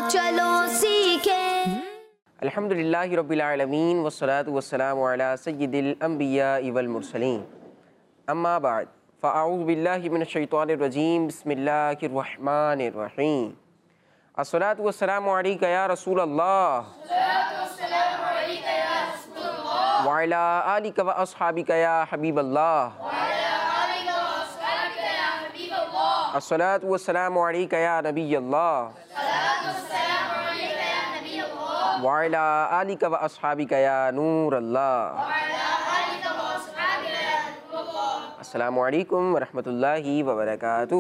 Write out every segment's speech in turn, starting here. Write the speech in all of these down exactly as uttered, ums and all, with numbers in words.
चलो सीखें। अल्हम्दुलिल्लाहि रब्बिल आलमीन वस्सलातु वस्सलामु अला सय्यिदिल अंबिया वल मुरसलीन अम्मा बाद फ़अऊज़ु बिल्लाहि मिनश शैतानिर रजीम बिस्मिल्लाहिर रहमानिर रहीम अस्सलातु वस्सलामु अलैका या रसूल अल्लाह व अला आलिका व अस्हाबिका या हबीब अल्लाह अस्सलातु वस्सलामु अलैका या नबी अल्लाह व अला आलिका व अस्हाबिका या नूर अल्लाह। अस्सलामु अलैकुम व रहमतुल्लाहि व बरकातुहू।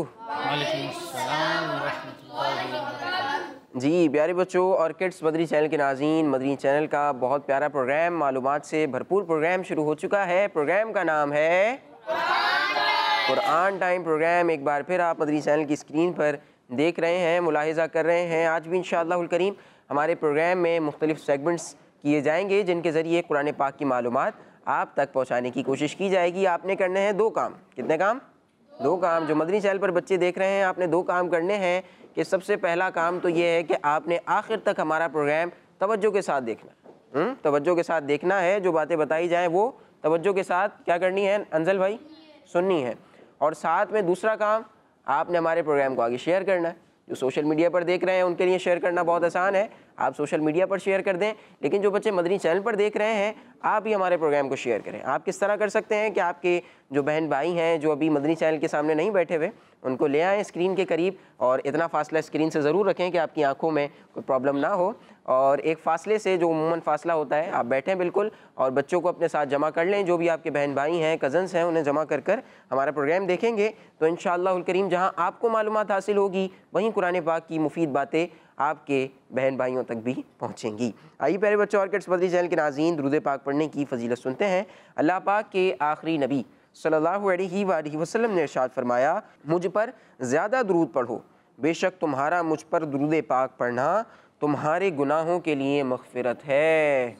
जी प्यारे बच्चों और किड्स मदरी चैनल के नाज़रीन, मदरी चैनल का बहुत प्यारा प्रोग्राम, मालूमात से भरपूर प्रोग्राम शुरू हो चुका है। प्रोग्राम का नाम है कुरान टाइम प्रोग्राम। एक बार फिर आप मदरी चैनल की स्क्रीन पर देख रहे हैं, मुलाहिज़ा कर रहे हैं। आज भी इंशाअल्लाहुल करीम हमारे प्रोग्राम में मुख्तलिफ़ सेगमेंट्स किए जाएंगे जिनके ज़रिए कुरान पाक की मालूमात आप तक पहुँचाने की कोशिश की जाएगी। आपने करने हैं दो काम। कितने काम? दो काम। जो मदनी चैनल पर बच्चे देख रहे हैं, आपने दो काम करने हैं कि सबसे पहला काम तो ये है कि आपने आखिर तक हमारा प्रोग्राम तवज्जो के साथ देखना है। तवज्जो के साथ देखना है। जो बातें बताई जाएँ वो तवज्जो के साथ क्या करनी है अंजल भाई? सुननी है। और साथ में दूसरा काम, आपने हमारे प्रोग्राम को आगे शेयर करना है। जो सोशल मीडिया पर देख रहे हैं उनके लिए शेयर करना बहुत आसान है, आप सोशल मीडिया पर शेयर कर दें। लेकिन जो बच्चे मदनी चैनल पर देख रहे हैं, आप भी हमारे प्रोग्राम को शेयर करें। आप किस तरह कर सकते हैं कि आपके जो बहन भाई हैं जो अभी मदनी चैनल के सामने नहीं बैठे हुए, उनको ले आएँ स्क्रीन के करीब, और इतना फासला स्क्रीन से ज़रूर रखें कि आपकी आंखों में कोई प्रॉब्लम ना हो। और एक फ़ासले से जो उम्मन फ़ासला होता है, आप बैठें बिल्कुल, और बच्चों को अपने साथ जमा कर लें। जो भी आपके बहन भाई हैं, कज़न्स हैं, उन्हें जमा कर कर हमारा प्रोग्राम देखेंगे तो इंशाअल्लाहुल करीम जहाँ आपको मालूमात हासिल होगी, वहीं कुरान पाक की मुफीद बातें आपके बहन भाइयों तक भी पहुँचेंगी। आइए प्यारे बच्चों और किड्स मदरी चैनल के नाज़रीन, दुरूद पाक पढ़ने की फजीलत सुनते हैं। अल्लाह पाक के आखिरी नबी सल्लल्लाहु अलैहि वसल्लम ने इरशाद फरमाया, मुझ पर ज़्यादा दुरूद पढ़ो, बेशक तुम्हारा मुझ पर दुरूद पाक पढ़ना तुम्हारे गुनाहों के लिए मग़फ़िरत है।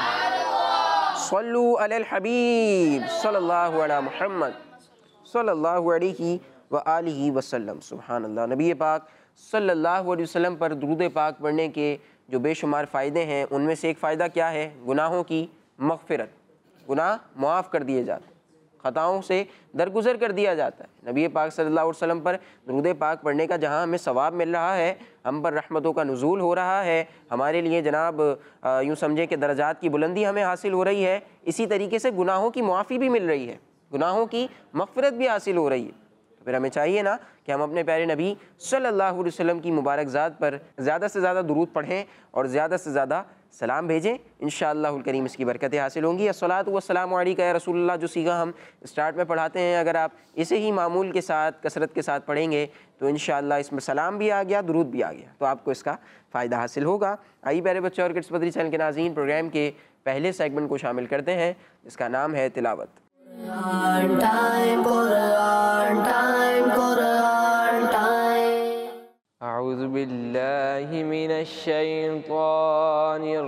सल्लु अलल हबीब सल्लल्लाहु अला मुहम्मद सल्लल्लाहु अलैहि व आलिहि वसल्लम। सुभान अल्लाह। नबी पाक सल्लल्लाहु अलैहि वसल्लम पर दुरूद पाक पढ़ने के जो बेशुमार फ़ायदे हैं, उनमें से एक फ़ायदा क्या है? गुनाहों की मग़फ़िरत। गुनाह मुआफ़ कर दिए जाते हैं, ख़ताओं से दरगुज़र कर दिया जाता है। नबी पाक सल्लल्लाहु अलैहि वसल्लम पर दुरूद पाक पढ़ने का जहाँ हमें सवाब मिल रहा है, हम पर रहमतों का नुज़ूल हो रहा है, हमारे लिए जनाब यूँ समझें कि दर्जात की बुलंदी हमें हासिल हो रही है, इसी तरीके से गुनाहों की मुआफ़ी भी मिल रही है, गुनाहों की मग़फ़िरत भी हासिल हो रही है। तो फिर हमें चाहिए ना कि हम अपने प्यारे नबी सल्लल्लाहु अलैहि वसल्लम की मुबारक ज़ात पर ज़्यादा से ज़्यादा दुरूद पढ़ें और ज़्यादा से ज़्यादा सलाम भेजें। इंशाअल्लाहुल करीम इसकी बरकतें हासिल होंगी। अस्सलातु वस्सलामु अलैका या रसूलल्लाह जो सीगा हम स्टार्ट में पढ़ाते हैं, अगर आप इसे ही मामूल के साथ, कसरत के साथ पढ़ेंगे तो इंशाअल्लाह इसमें सलाम भी आ गया, दुरूद भी आ गया, तो आपको इसका फ़ायदा हासिल होगा। आइए प्यारे बच्चे और किड्स मदरी चैनल के नाज़रीन, प्रोग्राम के पहले सेगमेंट को शामिल करते हैं, जिसका नाम है तिलावत। Quran time, Quran time, Quran time. अऊज़ु बिल्लाहि मिनश शैतानिर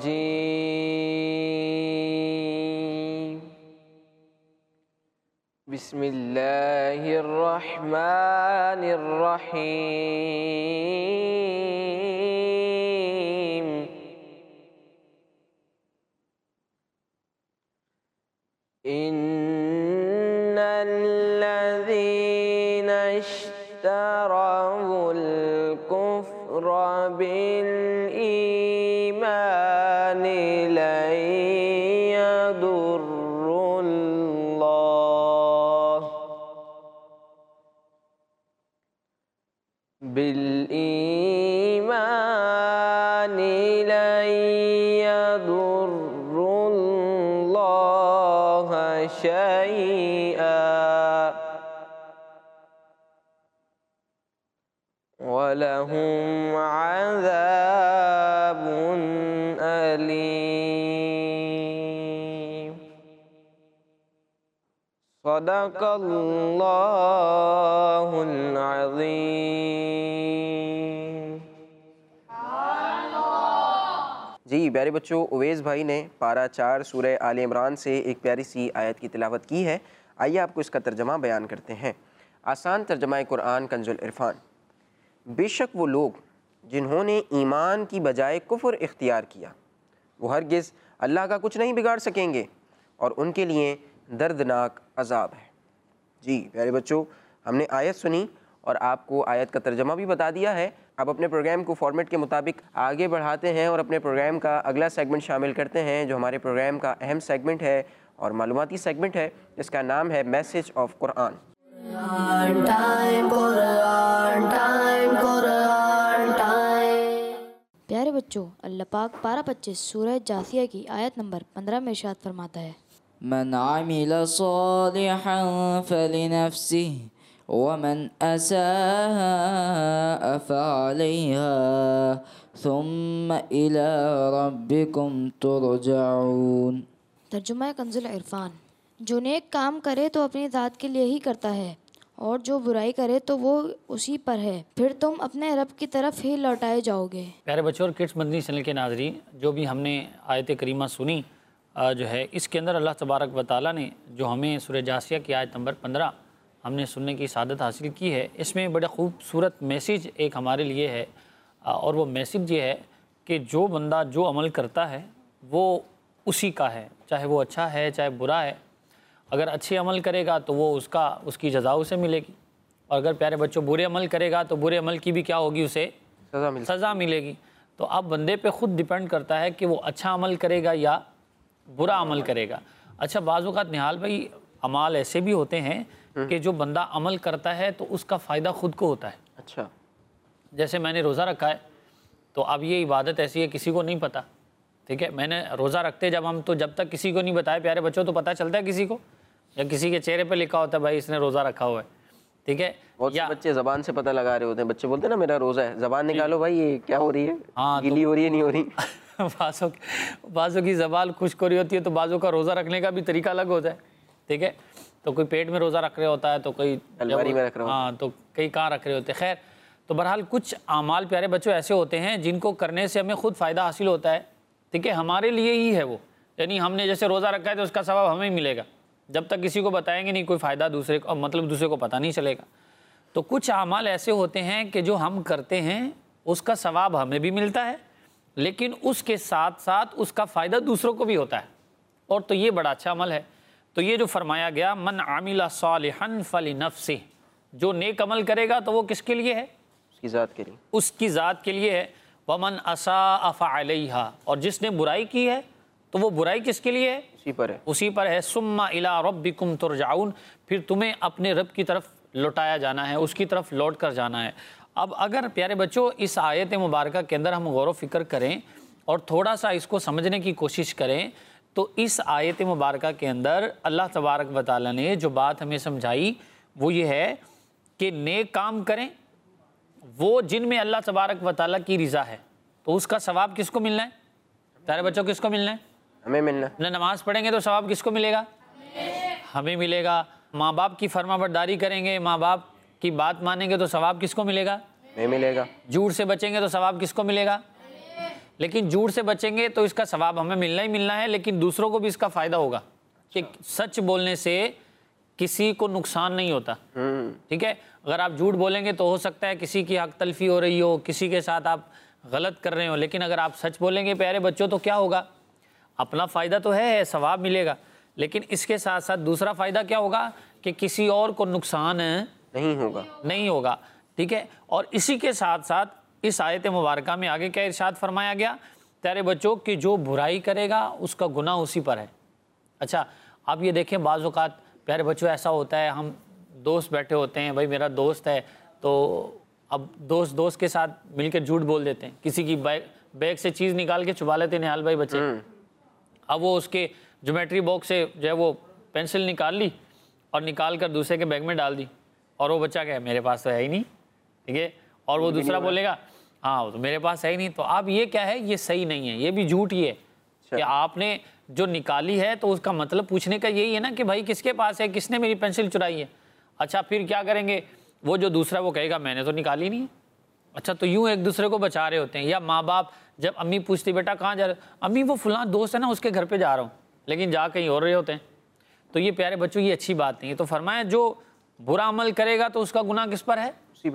रजीम। बिस्मिल्लाहिर रहमानिर रहीम। इन्नल्लज़ीना इश्तरौल कुफ्र बिल ईमानि लन यदुर्रुल्लाह बिल ईमानि लन यदुर्रुल्लाह शैआ वलहुम अज़ाबुन अलीम। सदक़ल्लाहुल अज़ीम। जी प्यारे बच्चों, उवैस भाई ने पारा चार सूरह आले इमरान से एक प्यारी सी आयत की तिलावत की है। आइए आपको इसका तर्जमा बयान करते हैं। आसान तर्जमा कुरान कंजुल इरफान। बेशक वो लोग जिन्होंने ईमान की बजाय कुफ्र इख्तियार किया, वो हरगिज़ अल्लाह का कुछ नहीं बिगाड़ सकेंगे और उनके लिए दर्दनाक अजाब है। जी प्यारे बच्चों, हमने आयत सुनी और आपको आयत का तर्जमा भी बता दिया है। अब अपने प्रोग्राम को फॉर्मेट के मुताबिक आगे बढ़ाते हैं और अपने प्रोग्राम का अगला सेगमेंट शामिल करते हैं, जो हमारे प्रोग्राम का अहम सेगमेंट है और मालूमाती सेगमेंट है, जिसका नाम है message of Quran. Quran time, Quran time, Quran time. प्यारे बच्चों, अल्लाह पाक पारा पच्चीस सूरह जासिया की आयत नंबर पंद्रह में इरशाद फरमाता है, मन आमिल सालिहन फलिनफ्सिह वमन असाअ फअलैहा सुम्मा इला रब्बिकुम तुरजाऊन। तर्जुमा कंजुल इरफान। जो नेक काम करे तो अपनी ज़ात के लिए ही करता है और जो बुराई करे तो वो उसी पर है, फिर तुम अपने रब की तरफ ही लौटाए जाओगे। प्यारे बच्चों और किड्स मदनी चैनल के नाज़रीन, जो भी हमने आयत करीमा सुनी जो है, इसके अंदर अल्लाह तबारक व तआला ने जो हमें सूरह जासिया की आयत नंबर पंद्रह हमने सुनने की सादत हासिल की है, इसमें बड़ा खूबसूरत मैसेज एक हमारे लिए है और वो मैसेज ये है कि जो बंदा जो अमल करता है वो उसी का है, चाहे वो अच्छा है चाहे बुरा है। अगर अच्छे अमल करेगा तो वो उसका उसकी जज़ा उसे मिलेगी, और अगर प्यारे बच्चों बुरे अमल करेगा तो बुरे अमल की भी क्या होगी, उसे सज़ा मिल सज़ा मिलेगी। तो अब बंदे पे ख़ुद डिपेंड करता है कि वो अच्छा अमल करेगा या बुरा अमल करेगा। अच्छा, बाज़ औक़ात निहाल भाई अमाल ऐसे भी होते हैं कि जो बंदा अमल करता है तो उसका फ़ायदा ख़ुद को होता है। अच्छा, जैसे मैंने रोज़ा रखा है, तो अब ये इबादत ऐसी है किसी को नहीं पता, ठीक है। मैंने रोज़ा रखते जब हम तो जब तक किसी को नहीं बताए प्यारे बच्चों तो पता चलता है किसी को, या किसी के चेहरे पे लिखा होता है भाई इसने रोज़ा रखा हुआ है, ठीक है। बहुत से या बच्चे ज़बान से पता लगा रहे होते हैं। बच्चे बोलते हैं ना मेरा रोज़ा है, ज़बान निकालो भाई, ये क्या हो रही है, हाँ, गीली हो रही है नहीं हो रही। बाज़ों बाज़ों की ज़बान खुश्क हो रही होती है, तो बाज़ों का रोज़ा रखने का भी तरीका अलग होता है, ठीक है। तो कोई पेट में रोज़ा रख रहे होता है, तो कोई अलमारी में रख रहा हाँ, तो कई कहाँ रख रहे होते हैं। खैर, तो बहरहाल कुछ आमाल प्यारे बच्चों ऐसे होते हैं जिनको करने से हमें खुद फ़ायदा हासिल होता है, ठीक है, हमारे लिए ही है वो। यानी हमने जैसे रोज़ा रखा है तो उसका सवाब हमें मिलेगा, जब तक किसी को बताएंगे नहीं कोई फ़ायदा दूसरे को, मतलब दूसरे को पता नहीं चलेगा। तो कुछ आमाल ऐसे होते हैं कि जो हम करते हैं उसका सवाब हमें भी मिलता है, लेकिन उसके साथ साथ उसका फ़ायदा दूसरों को भी होता है, और तो ये बड़ा अच्छा अमल है। तो ये जो फरमाया गया, मन आमिला सालिहन फलिनफ्सिह, जो नेक अमल करेगा तो वो किसके लिए है, उसकी ज़ात के लिए, उसकी ज़ात के लिए है। वमन असाअ फअलैहा, और जिसने बुराई की है तो वो बुराई किसके लिए है, उसी पर है, उसी पर है। सुम्मा इला रब्बिकुम तुरजाऊन, फिर तुम्हें अपने रब की तरफ लौटाया जाना है, उसकी तरफ लौट कर जाना है। अब अगर प्यारे बच्चों इस आयत मुबारका के अंदर हम गौर व फिक्र करें और थोड़ा सा इसको समझने की कोशिश करें, तो इस आयत मुबारका के अंदर अल्लाह तबारक व तआला ने जो बात हमें समझाई वो ये है कि नेक काम करें वो जिनमें अल्लाह तबारक व तआला की रज़ा है, तो उसका सवाब किसको मिलना है, प्यारे बच्चों किसको मिलना है, हमें मिलना। न नमाज़ पढ़ेंगे तो सवाब किसको मिलेगा, हमें मिलेगा। माँ बाप की फरमाबरदारी करेंगे, माँ बाप की बात मानेंगे तो सवाब किसको मिलेगा, हमें मिलेगा। झूठ से बचेंगे तो सवाब किसको मिलेगा, लेकिन झूठ से बचेंगे तो इसका सवाब हमें मिलना ही मिलना है, लेकिन दूसरों को भी इसका फ़ायदा होगा कि सच बोलने से किसी को नुकसान नहीं होता, ठीक है। अगर आप झूठ बोलेंगे तो हो सकता है किसी की हक तलफी हो रही हो, किसी के साथ आप गलत कर रहे हो, लेकिन अगर आप सच बोलेंगे प्यारे बच्चों तो क्या होगा, अपना फ़ायदा तो है, सवाब मिलेगा, लेकिन इसके साथ साथ दूसरा फ़ायदा क्या होगा कि किसी और को नुकसान नहीं होगा नहीं होगा ठीक है। और इसी के साथ साथ इस आयत मुबारका में आगे क्या इरशाद फरमाया गया प्यारे बच्चों कि जो बुराई करेगा उसका गुनाह उसी पर है। अच्छा, आप ये देखें, बाज़ औक़ात प्यारे बच्चों ऐसा होता है, हम दोस्त बैठे होते हैं, भाई मेरा दोस्त है, तो अब दोस्त दोस्त के साथ मिलकर झूठ बोल देते हैं, किसी की बैग बैग से चीज़ निकाल के छुपा लेते हैं निहाल भाई बच्चे। अब वो उसके ज्योमेट्री बॉक्स से जो है वो पेंसिल निकाल ली और निकाल कर दूसरे के बैग में डाल दी, और वो बच्चा क्या है, मेरे पास तो है ही नहीं, ठीक है। और वो दूसरा बोलेगा हाँ वो तो मेरे पास है ही नहीं। तो अब ये क्या है, ये सही नहीं है, ये भी झूठ ही है कि आपने जो निकाली है तो उसका मतलब पूछने का यही है ना कि भाई किसके पास है, किसने मेरी पेंसिल चुराई है। अच्छा, फिर क्या करेंगे, वो जो दूसरा वो कहेगा मैंने तो निकाली नहीं है। अच्छा, तो यूँ एक दूसरे को बचा रहे होते हैं। या माँ बाप जब अम्मी पूछती बेटा कहाँ जा रहे हो, अम्मी वो फलां दोस्त है ना उसके घर पे जा रहा हूँ, लेकिन जा कहीं और रहे होते हैं। तो ये प्यारे बच्चों ये अच्छी बात नहीं है। तो फरमाया जो बुरा अमल करेगा तो उसका गुनाह किस पर है, उसी पर है,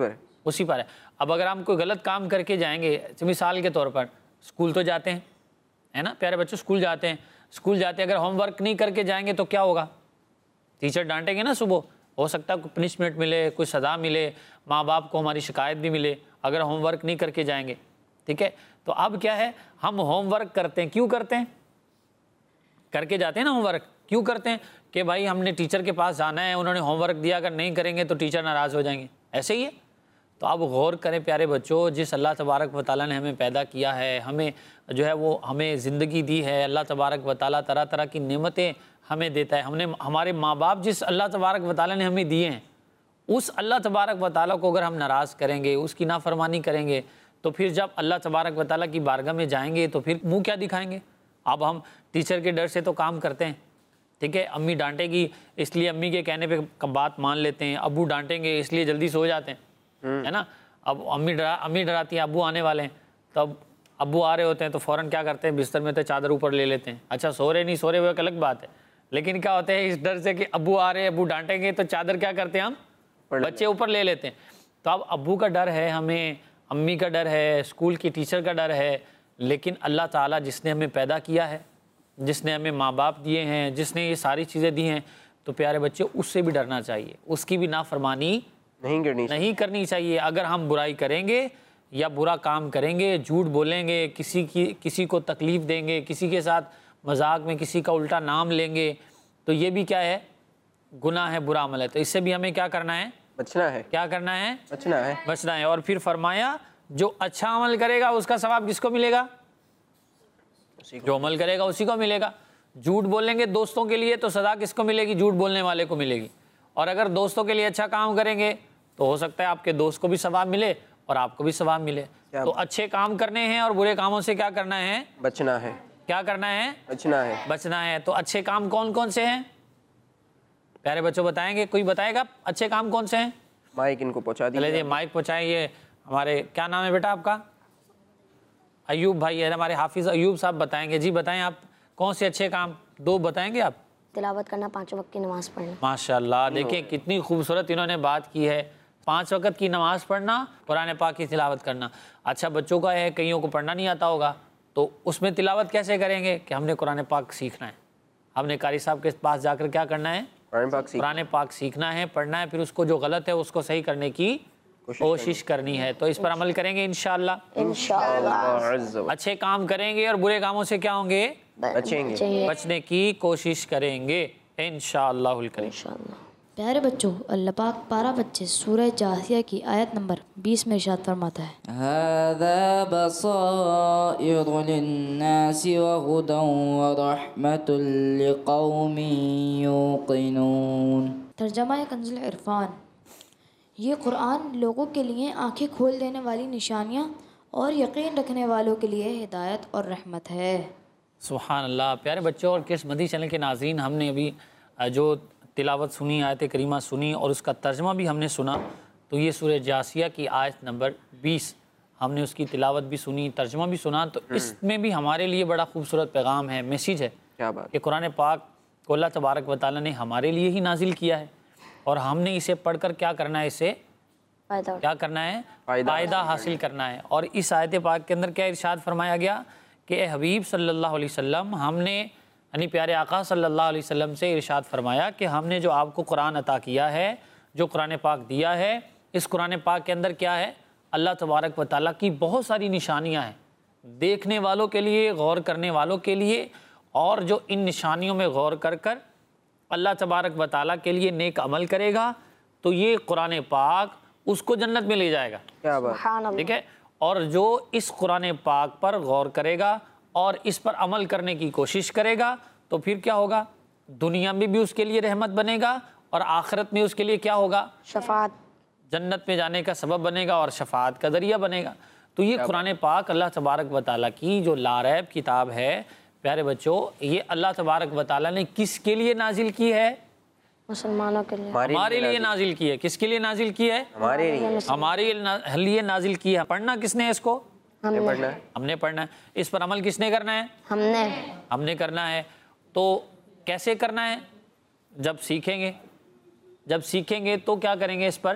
उसी पर है। अब अगर हम कोई गलत काम करके जाएंगे, मिसाल के तौर पर स्कूल तो जाते हैं, है ना प्यारे बच्चों, स्कूल जाते हैं, स्कूल जाते हैं अगर होमवर्क नहीं करके जाएंगे तो क्या होगा? टीचर डांटेंगे ना सुबह, हो सकता है कोई पनिशमेंट मिले, कोई सज़ा मिले, माँ बाप को हमारी शिकायत भी मिले अगर होमवर्क नहीं करके जाएंगे। ठीक है, तो अब क्या है, हम होमवर्क करते हैं, क्यों करते हैं? करके जाते हैं ना होमवर्क, क्यों करते हैं? कि भाई हमने टीचर के पास जाना है, उन्होंने होमवर्क दिया, अगर नहीं करेंगे तो टीचर नाराज़ हो जाएंगे, ऐसे ही है। तो अब गौर करें प्यारे बच्चों, जिस अल्लाह तबारक व तआला ने हमें पैदा किया है, हमें जो है वो हमें ज़िंदगी दी है, अल्लाह तबारक व तआला तरह तरह की नेमतें हमें देता है। हमने हमारे माँ बाप जिस अल्लाह तबारक व तआला ने हमें दिए हैं, उस अल्लाह तबारक व तआला को अगर हम नाराज़ करेंगे, उसकी नाफरमानी करेंगे, तो फिर जब अल्लाह तबारक व तआला की बारगाह में जाएंगे तो फिर मुँह क्या दिखाएंगे? अब हम टीचर के डर से तो काम करते हैं, ठीक है, अम्मी डांटेगी इसलिए अम्मी के कहने पे बात मान लेते हैं, अब्बू डांटेंगे इसलिए जल्दी सो जाते हैं, है ना। अब अम्मी डरा अम्मी डराती हैं, अब्बू आने वाले हैं, तब अब्बू आ रहे होते हैं तो फ़ौरन क्या करते हैं, बिस्तर में तो चादर ऊपर ले लेते हैं। अच्छा, सो रहे नहीं सो रहे वो एक अलग बात है, लेकिन क्या होता है, इस डर से कि अब्बू आ रहे हैं, अब्बू डांटेंगे, तो चादर क्या करते हैं हम, बच्चे ऊपर ले लेते हैं। तो अब अब्बू का डर है हमें, अम्मी का डर है, स्कूल की टीचर का डर है, लेकिन अल्लाह ताला जिसने हमें पैदा किया है, जिसने हमें माँ बाप दिए हैं, जिसने ये सारी चीज़ें दी हैं, तो प्यारे बच्चे उससे भी डरना चाहिए, उसकी भी नाफरमानी नहीं करनी नहीं करनी चाहिए। अगर हम बुराई करेंगे या बुरा काम करेंगे, झूठ बोलेंगे, किसी की किसी को तकलीफ़ देंगे, किसी के साथ मजाक में किसी का उल्टा नाम लेंगे, तो ये भी क्या है, गुनाह है, बुरा अमल है। तो इससे भी हमें क्या करना है, बचना है। क्या करना है, बचना है, बचना है। और फिर फरमाया जो अच्छा अमल करेगा उसका सवाब किसको मिलेगा, जो अमल करेगा उसी को मिलेगा। झूठ बोलेंगे दोस्तों के लिए तो सज़ा किसको मिलेगी, झूठ बोलने वाले को मिलेगी। और अगर दोस्तों के लिए अच्छा काम करेंगे तो हो सकता है आपके दोस्त को भी सवाब मिले और आपको भी सवाब मिले। तो अच्छे काम करने हैं और बुरे कामों से क्या करना है, बचना है। क्या करना है, बचना है, बचना है। तो अच्छे काम कौन कौन से हैं प्यारे बच्चों, बताएंगे, कोई बताएगा अच्छे काम कौन से हैं? माइक इनको पहुंचा चले दीजिए। जी माइक पहुँचाइए। हमारे क्या नाम है बेटा आपका? अयूब भाई है हमारे, हाफिज़ अयूब साहब बताएंगे। जी बताएं आप, कौन से अच्छे काम दो बताएंगे आप? तिलावत करना, पाँच वक्त की नमाज़ पढ़ना। माशाल्लाह, देखिए कितनी खूबसूरत इन्होंने बात की है। पाँच वक्त की नमाज़ पढ़ना, कुरान पाक की तिलावत करना। अच्छा, बच्चों का है, कईयों को पढ़ना नहीं आता होगा, तो उसमें तिलावत कैसे करेंगे कि हमने कुरान पाक सीखना है, हमने कारी साहब के पास जाकर क्या करना है, कुरान पाक सीख कुरान पाक सीखना है, पढ़ना है, फिर उसको जो गलत है उसको सही करने की कोशिश करनी है। तो इस पर अमल करेंगे इंशाअल्लाह। इंशाअल्लाह अच्छे काम करेंगे और बुरे कामों से क्या होंगे, बचेंगे, बचने की कोशिश करेंगे इंशाअल्लाहुल करीम। इंशाअल्लाह। प्यारे बच्चों, अल्लाह पाक पारा बच्चे सूरह जासिया की आयत नंबर बीस में इरशाद फरमाता है, هذا بصائر للناس وهدى ورحمة لقوम يوقنون। तर्जमा कंजुल इरफान, ये कुरान लोगों के लिए आंखें खोल देने वाली निशानियाँ और यकीन रखने वालों के लिए हिदायत और रहमत है। सुभान अल्लाह। प्यारे बच्चों और किस मदी चैनल के नाज़रीन, हमने अभी जो तिलावत सुनी, आयत करीमा सुनी और उसका तर्जमा भी हमने सुना, तो ये सूरह जासिया की आयत नंबर बीस, हमने उसकी तिलावत भी सुनी, तर्जमा भी सुना। तो इसमें भी हमारे लिए बड़ा खूबसूरत पैगाम है, मैसेज है क्या बात कि कुरान पाक को अल्लाह तबारक व तआला ने हमारे लिए ही नाजिल किया है और हमने इसे पढ़कर क्या करना है, इसे फायदा क्या करना है, फ़ायदा फ़ायदा हासिल करना है। और इस आयत पाक के अंदर क्या इरशाद फरमाया गया कि ए हबीब सल्लल्लाहु अलैहि वसल्लम, हमने यानी प्यारे आका सल्लल्लाहु अलैहि वसल्लम से इरशाद फरमाया कि हमने जो आपको कुरान अता किया है, जो कुरान पाक दिया है, इस कुरान पाक के अंदर क्या है, अल्लाह तबारक व तआला की बहुत सारी निशानियाँ हैं, देखने वालों के लिए, गौर करने वालों के लिए, और जो इन निशानियों में गौर कर कर अल्लाह तबारक व तआला के लिए नेक अमल करेगा तो ये कुरान पाक उसको जन्नत में ले जाएगा। क्या बात, सुभान अल्लाह। ठीक है, और जो इस कुरान पाक पर गौर करेगा और इस पर अमल करने की कोशिश करेगा तो फिर क्या होगा, दुनिया में भी उसके लिए रहमत बनेगा और आखिरत में उसके लिए क्या होगा, शफात, जन्नत में जाने का सबब बनेगा और शफात का ज़रिया बनेगा। तो ये कुरान पाक अल्लाह तबारक व तआला की जो लारैब किताब है, प्यारे बच्चों, ये अल्लाह तबारक व तआला ने किसके लिए नाजिल की है, मुसलमानों के लिए, हमारे लिए नाजिल की है। किसके लिए नाजिल की है, हमारे लिए हमारे लिए नाजिल की है। पढ़ना किसने है इसको, हमने पढ़ना है, हमने पढ़ना है। इस पर अमल किसने करना है, हमने हमने करना है। तो कैसे करना है, जब सीखेंगे, जब सीखेंगे तो क्या करेंगे, इस पर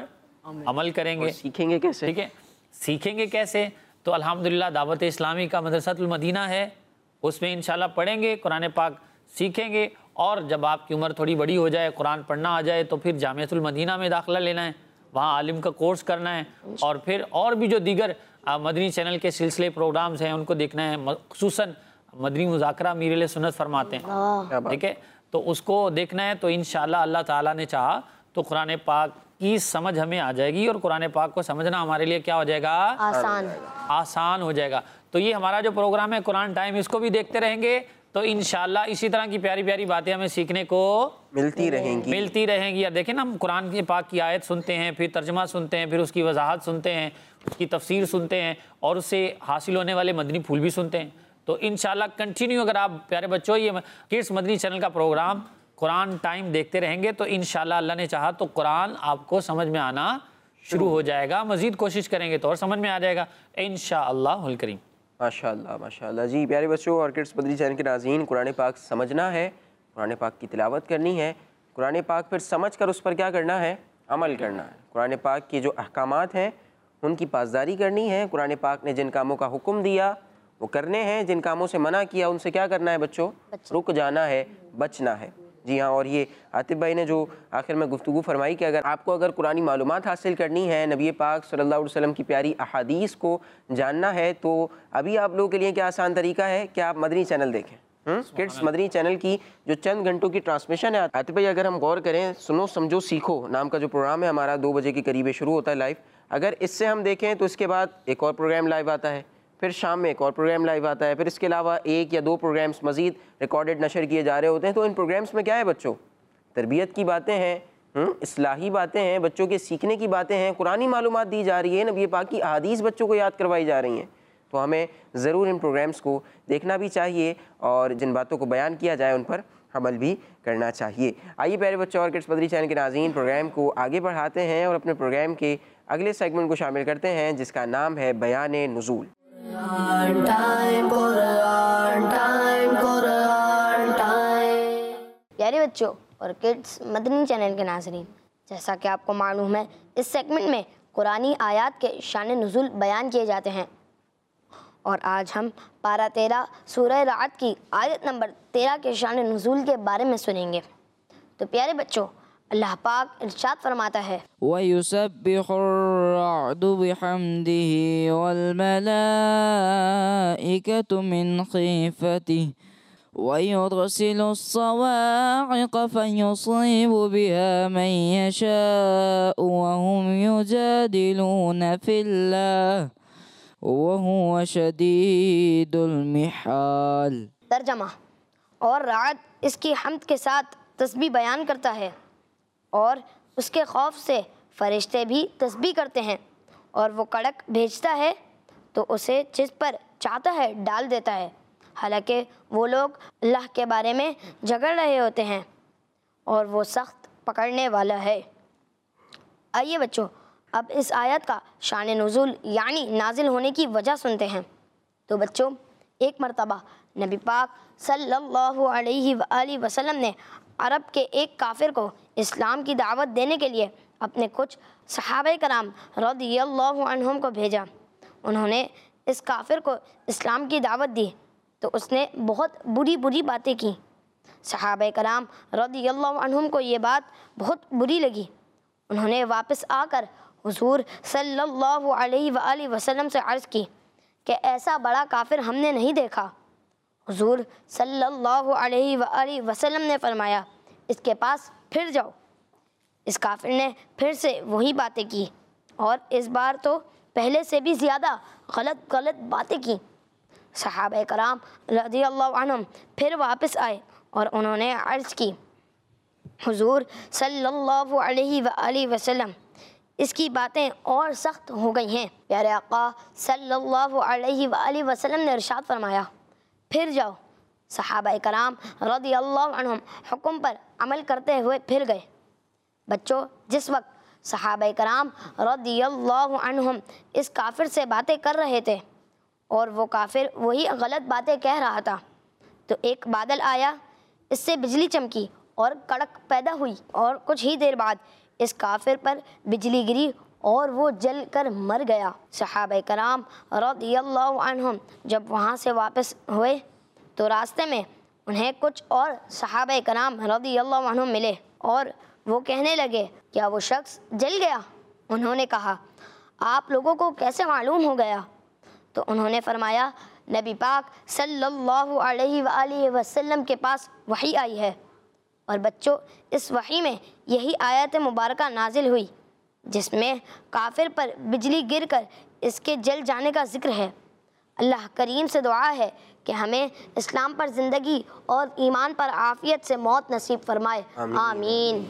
अमल करेंगे। सीखेंगे कैसे? ठीक है, सीखेंगे कैसे? तो अल्हम्दुलिल्लाह दावत इस्लामी का मदरसतुल मदीना है, उसमें इंशाल्लाह पढ़ेंगे, कुरान पाक सीखेंगे, और जब आपकी उम्र थोड़ी बड़ी हो जाए, कुरान पढ़ना आ जाए, तो फिर जामियातुल मदीना में दाखिला लेना है, वहाँ आलिम का कोर्स करना है, और फिर और भी जो दीगर मदनी चैनल के सिलसिले प्रोग्राम्स हैं उनको देखना है, खुसूसन मदनी मुज़ाकरा मीर सुन्नत फरमाते हैं, ठीक है, तो उसको देखना है। तो इंशाल्लाह अल्लाह ताला ने चाहा तो कुरान पाक की समझ हमें आ जाएगी, और कुरान पाक को समझना हमारे लिए क्या हो जाएगा? आसान आसान हो जाएगा। तो ये हमारा जो प्रोग्राम है कुरान टाइम, इसको भी देखते रहेंगे, तो इंशाल्लाह इसी तरह की प्यारी प्यारी बातें हमें सीखने को मिलती रहेंगी मिलती रहेंगी। यार देखें ना, हम कुरान के पाक की आयत सुनते हैं, फिर तर्जमा सुनते हैं, फिर उसकी वजाहत सुनते हैं, उसकी तफसीर सुनते हैं, और उससे हासिल होने वाले मदनी फूल भी सुनते हैं। तो इंशाल्लाह कंटिन्यू अगर आप प्यारे बच्चों ये किड्स मदनी चैनल का प्रोग्राम कुरान टाइम देखते रहेंगे, तो इंशाल्लाह अल्लाह ने चाहा तो कुरान आपको समझ में आना शुरू हो जाएगा। मज़ीद कोशिश करेंगे तो और समझ में आ जाएगा इंशाअल्लाहुल करीम। माशाअल्लाह माशाअल्लाह। जी प्यारे बच्चों और किड्स मदनी चैनल के नाज़रीन, कुरान पाक समझना है, कुरान पाक की तिलावत करनी है, कुरान पाक फिर समझ कर उस पर क्या करना है? अमल करना है। कुरान पाक के जो अहकामात हैं उनकी पासदारी करनी है। कुरान पाक ने जिन कामों का हुक्म दिया वो करने हैं, जिन कामों से मना किया उनसे क्या करना है बच्चों? रुक जाना है, बचना है। जी हाँ, और ये आतिफ भाई ने जो आखिर में गुफ्तगू फरमाई कि अगर आपको अगर कुरानी मालूमात हासिल करनी है, नबी पाक सल्लल्लाहु अलैहि वसल्लम की प्यारी अहादीस को जानना है, तो अभी आप लोगों के लिए क्या आसान तरीका है कि आप मदनी चैनल देखें। किड्स मदनी चैनल की जो चंद घंटों की ट्रांसमिशन है, आतिफ भाई अगर हम गौर करें, सुनो समझो सीखो नाम का जो प्रोग्राम है हमारा, दो बजे के करीब शुरू होता है लाइव, अगर इससे हम देखें तो इसके बाद एक और प्रोग्राम लाइव आता है, फिर शाम में एक और प्रोग्राम लाइव आता है, फिर इसके अलावा एक या दो प्रोग्राम्स मज़ीद रिकॉर्डेड नशर किए जा रहे होते हैं। तो इन प्रोग्राम्स में क्या है बच्चों? तरबियत की बातें हैं, इस्लाही बातें हैं, बच्चों के सीखने की बातें हैं, कुरानी मालूमात दी जा रही है, नबी पाक की अहादीस बच्चों को याद करवाई जा रही हैं। तो हमें ज़रूर इन प्रोग्राम्स को देखना भी चाहिए और जिन बातों को बयान किया जाए उन पर अमल भी करना चाहिए। आइए प्यारे बच्चों और किड्स मदनी चैनल के नाज़रीन, प्रोग्राम को आगे बढ़ाते हैं और अपने प्रोग्राम के अगले सेगमेंट को शामिल करते हैं जिसका नाम है बयान नुज़ूल। Quran time, Quran time, Quran time। प्यारे बच्चों और किड्स मदनी चैनल के नाज़रीन, जैसा कि आपको मालूम है इस सेगमेंट में कुरानी आयात के शान नुज़ूल बयान किए जाते हैं, और आज हम पारा तेरह सूरह राअद की आयत नंबर तेरह के शान नुज़ूल के बारे में सुनेंगे। तो प्यारे बच्चों, अल्लाह पाक इरशाद फरमाता है, वयुसब्बिहुर्रअदु बिहम्दिही वल मलाइकतु मिन खीफतिही वयुरसिलुस्सवाइक़ फयुसीबु बिहा मन यशाअ वहुम युजादिलून फिल्लाह वहुव शदीदुल मिहाल। तर्जमा, और राअद इसकी हम्द के साथ तस्बीह बयान करता है और उसके खौफ से फरिश्ते भी तस्बीह करते हैं, और वो कड़क भेजता है तो उसे जिस पर चाहता है डाल देता है, हालांकि वो लोग अल्लाह के बारे में झगड़ रहे होते हैं और वो सख्त पकड़ने वाला है। आइए बच्चों, अब इस आयत का शान नुज़ूल यानी नाजिल होने की वजह सुनते हैं। तो बच्चों, एक मरतबा नबी पाक सल्लल्लाहु अलैहि वआलिहि वसल्लम ने अरब के एक काफिर को इस्लाम की दावत देने के लिए अपने कुछ सहाबे कराम रज़ियल्लाहु अन्हुम को भेजा। उन्होंने इस काफिर को इस्लाम की दावत दी तो उसने बहुत बुरी बुरी बातें की। सहाबे कराम रज़ियल्लाहु अन्हुम को ये बात बहुत बुरी लगी। उन्होंने वापस आकर हुज़ूर सल्लल्लाहु अलैहि वआलिहि वसल्लम से अर्ज़ की कि ऐसा बड़ा काफिर हमने नहीं देखा। हुज़ूर सल्लल्लाहु अलैहि वआलिहि वसल्लम ने फरमाया, इसके पास फिर जाओ। इस काफिर ने फिर से वही बातें की और इस बार तो पहले से भी ज़्यादा गलत गलत बातें की। सहाबा कराम रज़ियल्लाहु अन्हुम फिर वापस आए और उन्होंने अर्ज़ की, हुज़ूर सल्लल्लाहु अलैहि वआलिहि वसल्लम, इसकी बातें और सख्त हो गई हैं। प्यारे आका सल्लल्लाहु अलैहि वआलिहि वसल्लम ने इरशाद फरमाया, फिर जाओ। सहाबा कराम रज़ियल्लाहु अन्हुम हुक्म पर अमल करते हुए फिर गए। बच्चों, जिस वक्त सहाबा कराम रज़ियल्लाहु अन्हुम इस काफिर से बातें कर रहे थे और वो काफिर वही गलत बातें कह रहा था, तो एक बादल आया, इससे बिजली चमकी और कड़क पैदा हुई और कुछ ही देर बाद इस काफिर पर बिजली गिरी और वो जल कर मर गया। सहाबा कराम रज़ियल्लाहु अन्हुम जब वहाँ से वापस हुए तो रास्ते में उन्हें कुछ और सहाबा कराम रज़ियल्लाहु अन्हुम मिले और वो कहने लगे, क्या वो शख्स जल गया? उन्होंने कहा, आप लोगों को कैसे मालूम हो गया? तो उन्होंने फरमाया, नबी पाक सल्लल्लाहु अलैहि वआलिहि वसल्लम के पास वही आई है। और बच्चों, इस वही में यही आयत मुबारका नाजिल हुई जिसमें काफिर पर बिजली गिरकर इसके जल जाने का जिक्र है। अल्लाह करीम से दुआ है कि हमें इस्लाम पर ज़िंदगी और ईमान पर आफियत से मौत नसीब फरमाए। आमीन।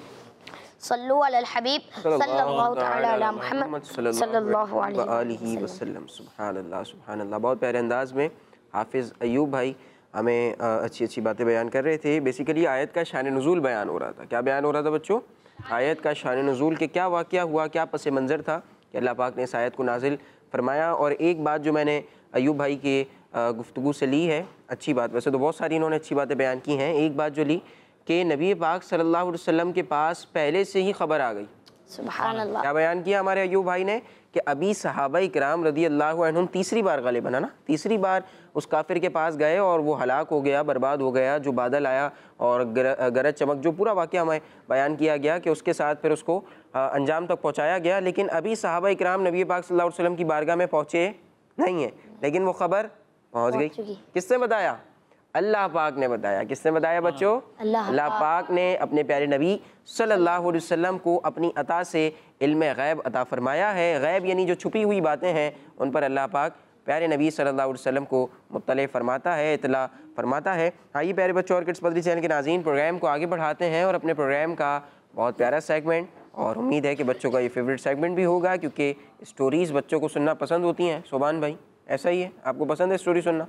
सल्लु अलल हबीब सल्लल्लाहु तआला अला मुहम्मद सल्लल्लाहु अलैहि वसल्लम। सुभान अल्लाह, सुभान अल्लाह। बहुत प्यारे अंदाज में हाफिज़ अयूब भाई हमें अच्छी अच्छी बातें बयान कर रहे थे। बेसिकली आयत का शान नुज़ूल बयान हो रहा था। क्या बयान हो रहा था बच्चों? आयत का शान नुज़ूल के क्या वाक़या हुआ, क्या पस मंज़र था कि अल्लाह पाक ने इस आयत को नाजिल फरमाया। और एक बात जो मैंने अयूब भाई के गुफ्तगू से ली है, अच्छी बात, वैसे तो बहुत सारी इन्होंने अच्छी बातें बयान की हैं, एक बात जो ली कि नबी पाक सल्लल्लाहु अलैहि वसल्लम के पास पहले से ही खबर आ गई। सुभान अल्लाह। क्या बयान किया हमारे अयूब भाई ने कि अभी सहाबा इकराम रज़ियल्लाहु अन्हुम तीसरी बार ग़ालिबन है ना, तीसरी बार उस काफिर के पास गए और वो हलाक हो गया, बर्बाद हो गया। जो बादल आया और गर, गरज चमक, जो पूरा वाक़या हमें बयान किया गया कि उसके साथ फिर उसको अंजाम तक पहुँचाया गया। लेकिन अभी सहाबा इकराम नबी पाक सल्लल्लाहु अलैहि वसल्लम की बारगाह में पहुँचे नहीं हैं, लेकिन वो ख़बर पहुँच गई। किसने बताया? अल्लाह पाक ने बताया। किसने बताया बच्चों? अल्लाह अल्लाह पाक ने अपने प्यारे नबी सल्लल्लाहु अलैहि वसल्लम को अपनी अता से इल्म गैब अता फरमाया है। गैब यानी जो छुपी हुई बातें हैं उन पर अल्लाह पाक प्यारे नबी सल्लल्लाहु अलैहि वसल्लम को मुत्तले फरमाता है, इतला फरमाता है। आइए प्यारे बच्चों और किड्स बदरी चैनल के नाज़रीन, प्रोग्राम को आगे बढ़ाते हैं और अपने प्रोग्राम का बहुत प्यारा सेगमेंट, और उम्मीद है कि बच्चों का ये फेवरेट सेगमेंट भी होगा क्योंकि स्टोरीज़ बच्चों को सुनना पसंद होती हैं। सुभान भाई ऐसा ही है, आपको पसंद है स्टोरी सुनना?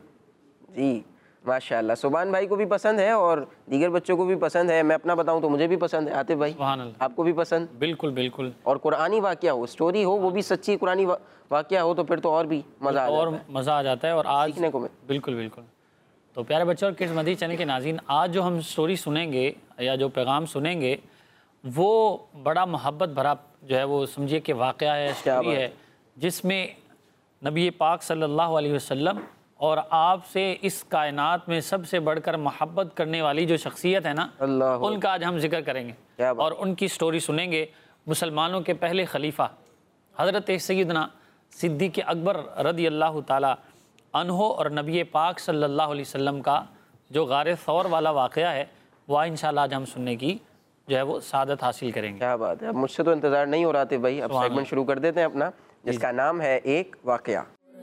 जी माशाल्लाह, सुभान भाई को भी पसंद है और दीगर बच्चों को भी पसंद है। मैं अपना बताऊं तो मुझे भी पसंद है। आतिफ भाई आपको भी पसंद? बिल्कुल बिल्कुल। और कुरानी वाक़या हो, स्टोरी हो, वो भी सच्ची कुरानी वा, वाक़या हो तो फिर तो और भी मज़ा आ और जाता है, मज़ा आ जाता है। और आज सीखने को मिलता है। बिल्कुल बिल्कुल। तो प्यारे बच्चों और किड्स मदरी चैनल के नाज़रीन, आज जो हम स्टोरी सुनेंगे या जो पैगाम सुनेंगे वो बड़ा मोहब्बत भरा जो है वो समझिए कि वाक़या है, स्टोरी है, जिसमें नबी पाक सल्लल्लाहु अलैहि वसल्लम और आपसे इस कायनात में सबसे बढ़कर मोहब्बत करने वाली जो शख्सियत है ना, उनका आज हम जिक्र करेंगे और उनकी स्टोरी सुनेंगे। मुसलमानों के पहले खलीफा हज़रत सैयदना सिद्दीक़ अकबर रज़ियल्लाहु ताला अन्हो और नबी पाक सल्लल्लाहु अलैहि वसल्लम का जो गारे सौर वाला वाक़या है वह इंशाअल्लाह आज हम सुनने की जो है वो सादत हासिल करेंगे। क्या बात है, अब मुझसे तो इंतज़ार नहीं हो रहा था भाई। अब सेगमेंट शुरू कर देते हैं अपना, जिसका नाम है एक वाक़या।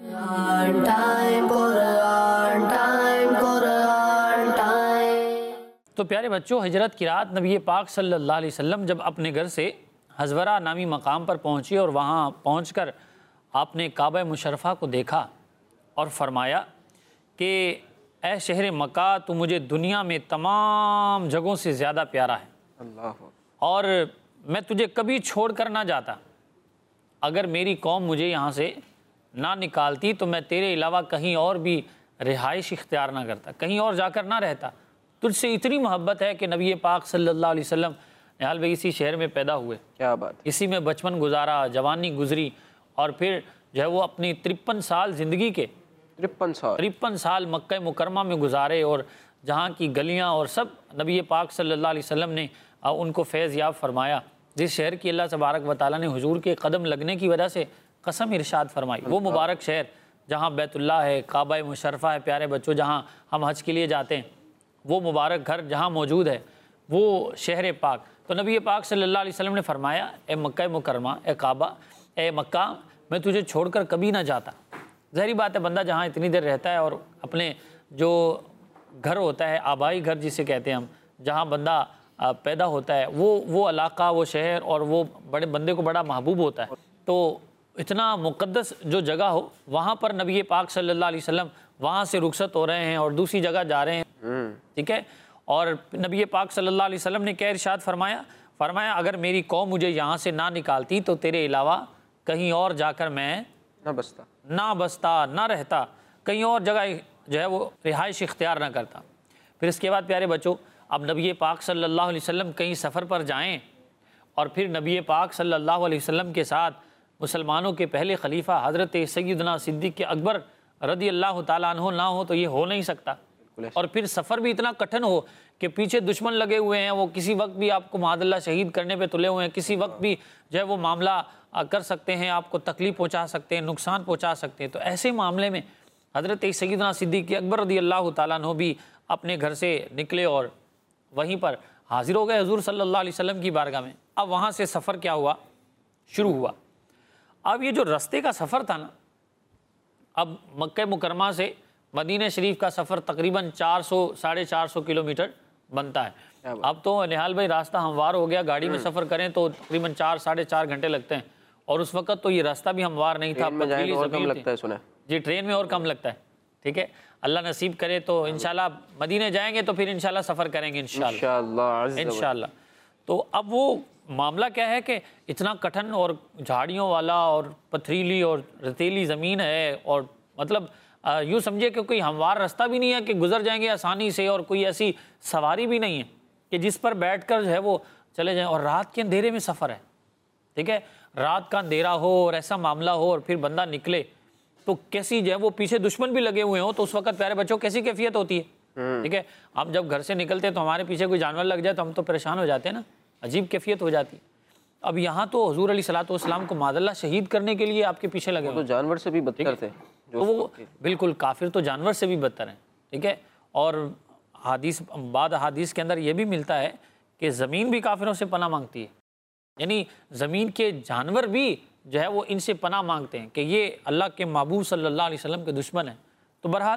तो प्यारे बच्चों, हिजरत की रात नबी पाक सल्लल्लाहु अलैहि वसल्लम जब अपने घर से हज़वरा नामी मकाम पर पहुँचे और वहाँ पहुँचकर आपने काबा मुशर्रफा को देखा और फरमाया कि ए शहर मक्का, तू मुझे दुनिया में तमाम जगहों से ज़्यादा प्यारा है अल्लाह, और मैं तुझे कभी छोड़ कर ना जाता। अगर मेरी कौम मुझे यहाँ से ना निकालती तो मैं तेरे अलावा कहीं और भी रिहाइश इख्तियार ना करता, कहीं और जाकर ना रहता। तुझसे इतनी मोहब्बत है कि नबी पाक सल्लल्लाहु अलैहि वसल्लम निहाल भाई इसी शहर में पैदा हुए, क्या बात, इसी में बचपन गुजारा, जवानी गुजरी, और फिर जो है वो अपनी तिरपन साल ज़िंदगी के तिरपन साल तिरपन साल मक्का मुकरमा में गुजारे, और जहाँ की गलियाँ और सब नबी पाक सल्लल्लाहु अलैहि वसल्लम ने उनको फैज़ याब फरमाया। जिस शहर की अल्लाह तबारक व तआला ने हुजूर के कदम लगने की वजह से कसम इरशाद फरमाई, वो मुबारक शहर जहाँ बैतुल्लाह है, काबा मुशर्रफा है, प्यारे बच्चों जहाँ हम हज के लिए जाते हैं, वो मुबारक घर जहाँ मौजूद है वो शहर पाक। तो नबी पाक सल्लल्लाहु अलैहि वसल्लम ने फरमाया, ए मक्का मुकरमा, ए काबा, ए मक्का, मैं तुझे छोड़कर कभी ना जाता। ज़ाहिर बात है, बंदा जहाँ इतनी देर रहता है और अपने जो घर होता है, आबाई घर जिसे कहते हैं हम, जहाँ बंदा पैदा होता है, वो वो इलाका, वो शहर और वो बड़े बंदे को बड़ा महबूब होता है। तो इतना मुक़द्दस जो जगह हो, वहाँ पर नबी पाक सल्लल्लाहु अलैहि वसल्लम वहाँ से रुखसत हो रहे हैं और दूसरी जगह जा रहे हैं, ठीक है। और नबी पाक सल्लल्लाहु अलैहि वसल्लम ने क्या इरशाद फरमाया फरमाया अगर मेरी कौम मुझे यहाँ से ना निकालती तो तेरे अलावा कहीं और जाकर मैं ना बसता ना बसता ना रहता, कहीं और जगह जो है वो रिहाइश इख्तियार ना करता। फिर इसके बाद प्यारे बच्चों, अब नबी पाक सल्लल्लाहु अलैहि वसल्लम कहीं सफ़र पर जाएं और फिर नबी पाक सल्लल्लाहु अलैहि वसल्लम के साथ मुसलमानों के पहले खलीफा हज़रत सैयदना सिद्दीक़ अकबर रदी अल्लाह ताला अन्हो ना हो तो ये हो नहीं सकता। और फिर सफ़र भी इतना कठिन हो कि पीछे दुश्मन लगे हुए हैं, वो किसी वक्त भी आपको मादल्ला शहीद करने पे तुले हुए हैं, किसी वक्त भी जो है वो मामला कर सकते हैं, आपको तकलीफ़ पहुंचा सकते हैं, नुकसान पहुंचा सकते हैं। तो ऐसे मामले में हज़रत सैयदना सिद्दीक़ अकबर रदी अल्लाह ताला अन्हो भी अपने घर से निकले और वहीं पर हाजिर हो गए हुज़ूर सल्लल्लाहु अलैहि वसल्लम की बारगाह में। अब वहाँ से सफ़र क्या हुआ, शुरू हुआ। अब ये जो रास्ते का सफ़र था ना, अब मक्का मुकरमा से मदीना शरीफ का सफ़र तकरीबन चार सौ साढ़े चार सौ किलोमीटर बनता है। अब तो निहाल भाई रास्ता हमवार हो गया, गाड़ी में सफ़र करें तो तकरीबन चार साढ़े चार घंटे लगते हैं, और उस वक्त तो ये रास्ता भी हमवार नहीं था, पथरीली ज़मीन लगता है सुना जी, ट्रेन में और कम लगता है। ठीक है, अल्लाह नसीब करे तो इंशाल्लाह मदीने जाएंगे तो फिर इंशाल्लाह सफ़र करेंगे इंशाल्लाह इंशाल्लाह। तो अब वो मामला क्या है कि इतना कठिन और झाड़ियों वाला और पथरीली और रेतीली ज़मीन है, और मतलब यूँ समझिए कि कोई हमवार रास्ता भी नहीं है कि गुजर जाएंगे आसानी से, और कोई ऐसी सवारी भी नहीं है कि जिस पर बैठकर जो है वो चले जाएं। और रात के अंधेरे में सफ़र है, ठीक है, रात का अंधेरा हो और ऐसा मामला हो और फिर बंदा निकले तो कैसी जो है वो पीछे दुश्मन भी लगे हुए हो तो उस वक्त प्यारे बच्चों कैसी कैफियत होती है। ठीक है, हम जब घर से निकलते हैं तो हमारे पीछे कोई जानवर लग जाए तो हम तो परेशान हो जाते हैं ना, अजीब कैफियत हो जाती है। अब यहाँ तो हुजूर अलैहिस्सलातु वस्सलाम को मादल्ला शहीद करने के लिए आपके पीछे लगे तो जानवर से भी बदतर थे, तो वो बिल्कुल काफिर तो जानवर से भी बदतर हैं। ठीक है, और हदीस बाद हदीस के अंदर ये भी मिलता है कि ज़मीन भी काफिरों से पनाह मांगती है, यानी ज़मीन के जानवर भी जो है वो इनसे पनाह मांगते हैं कि ये अल्लाह के महबूब सल्लल्लाहु अलैहि वसल्लम के दुश्मन हैं। तो बहरहाल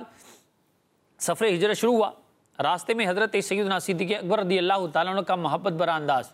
सफ़र हिजरत शुरू हुआ। रास्ते में हज़रत सैयदना सिद्दीक़ अकबर रज़ी अल्लाह ताला अन्हु का मोहब्बत भरा अंदाज़।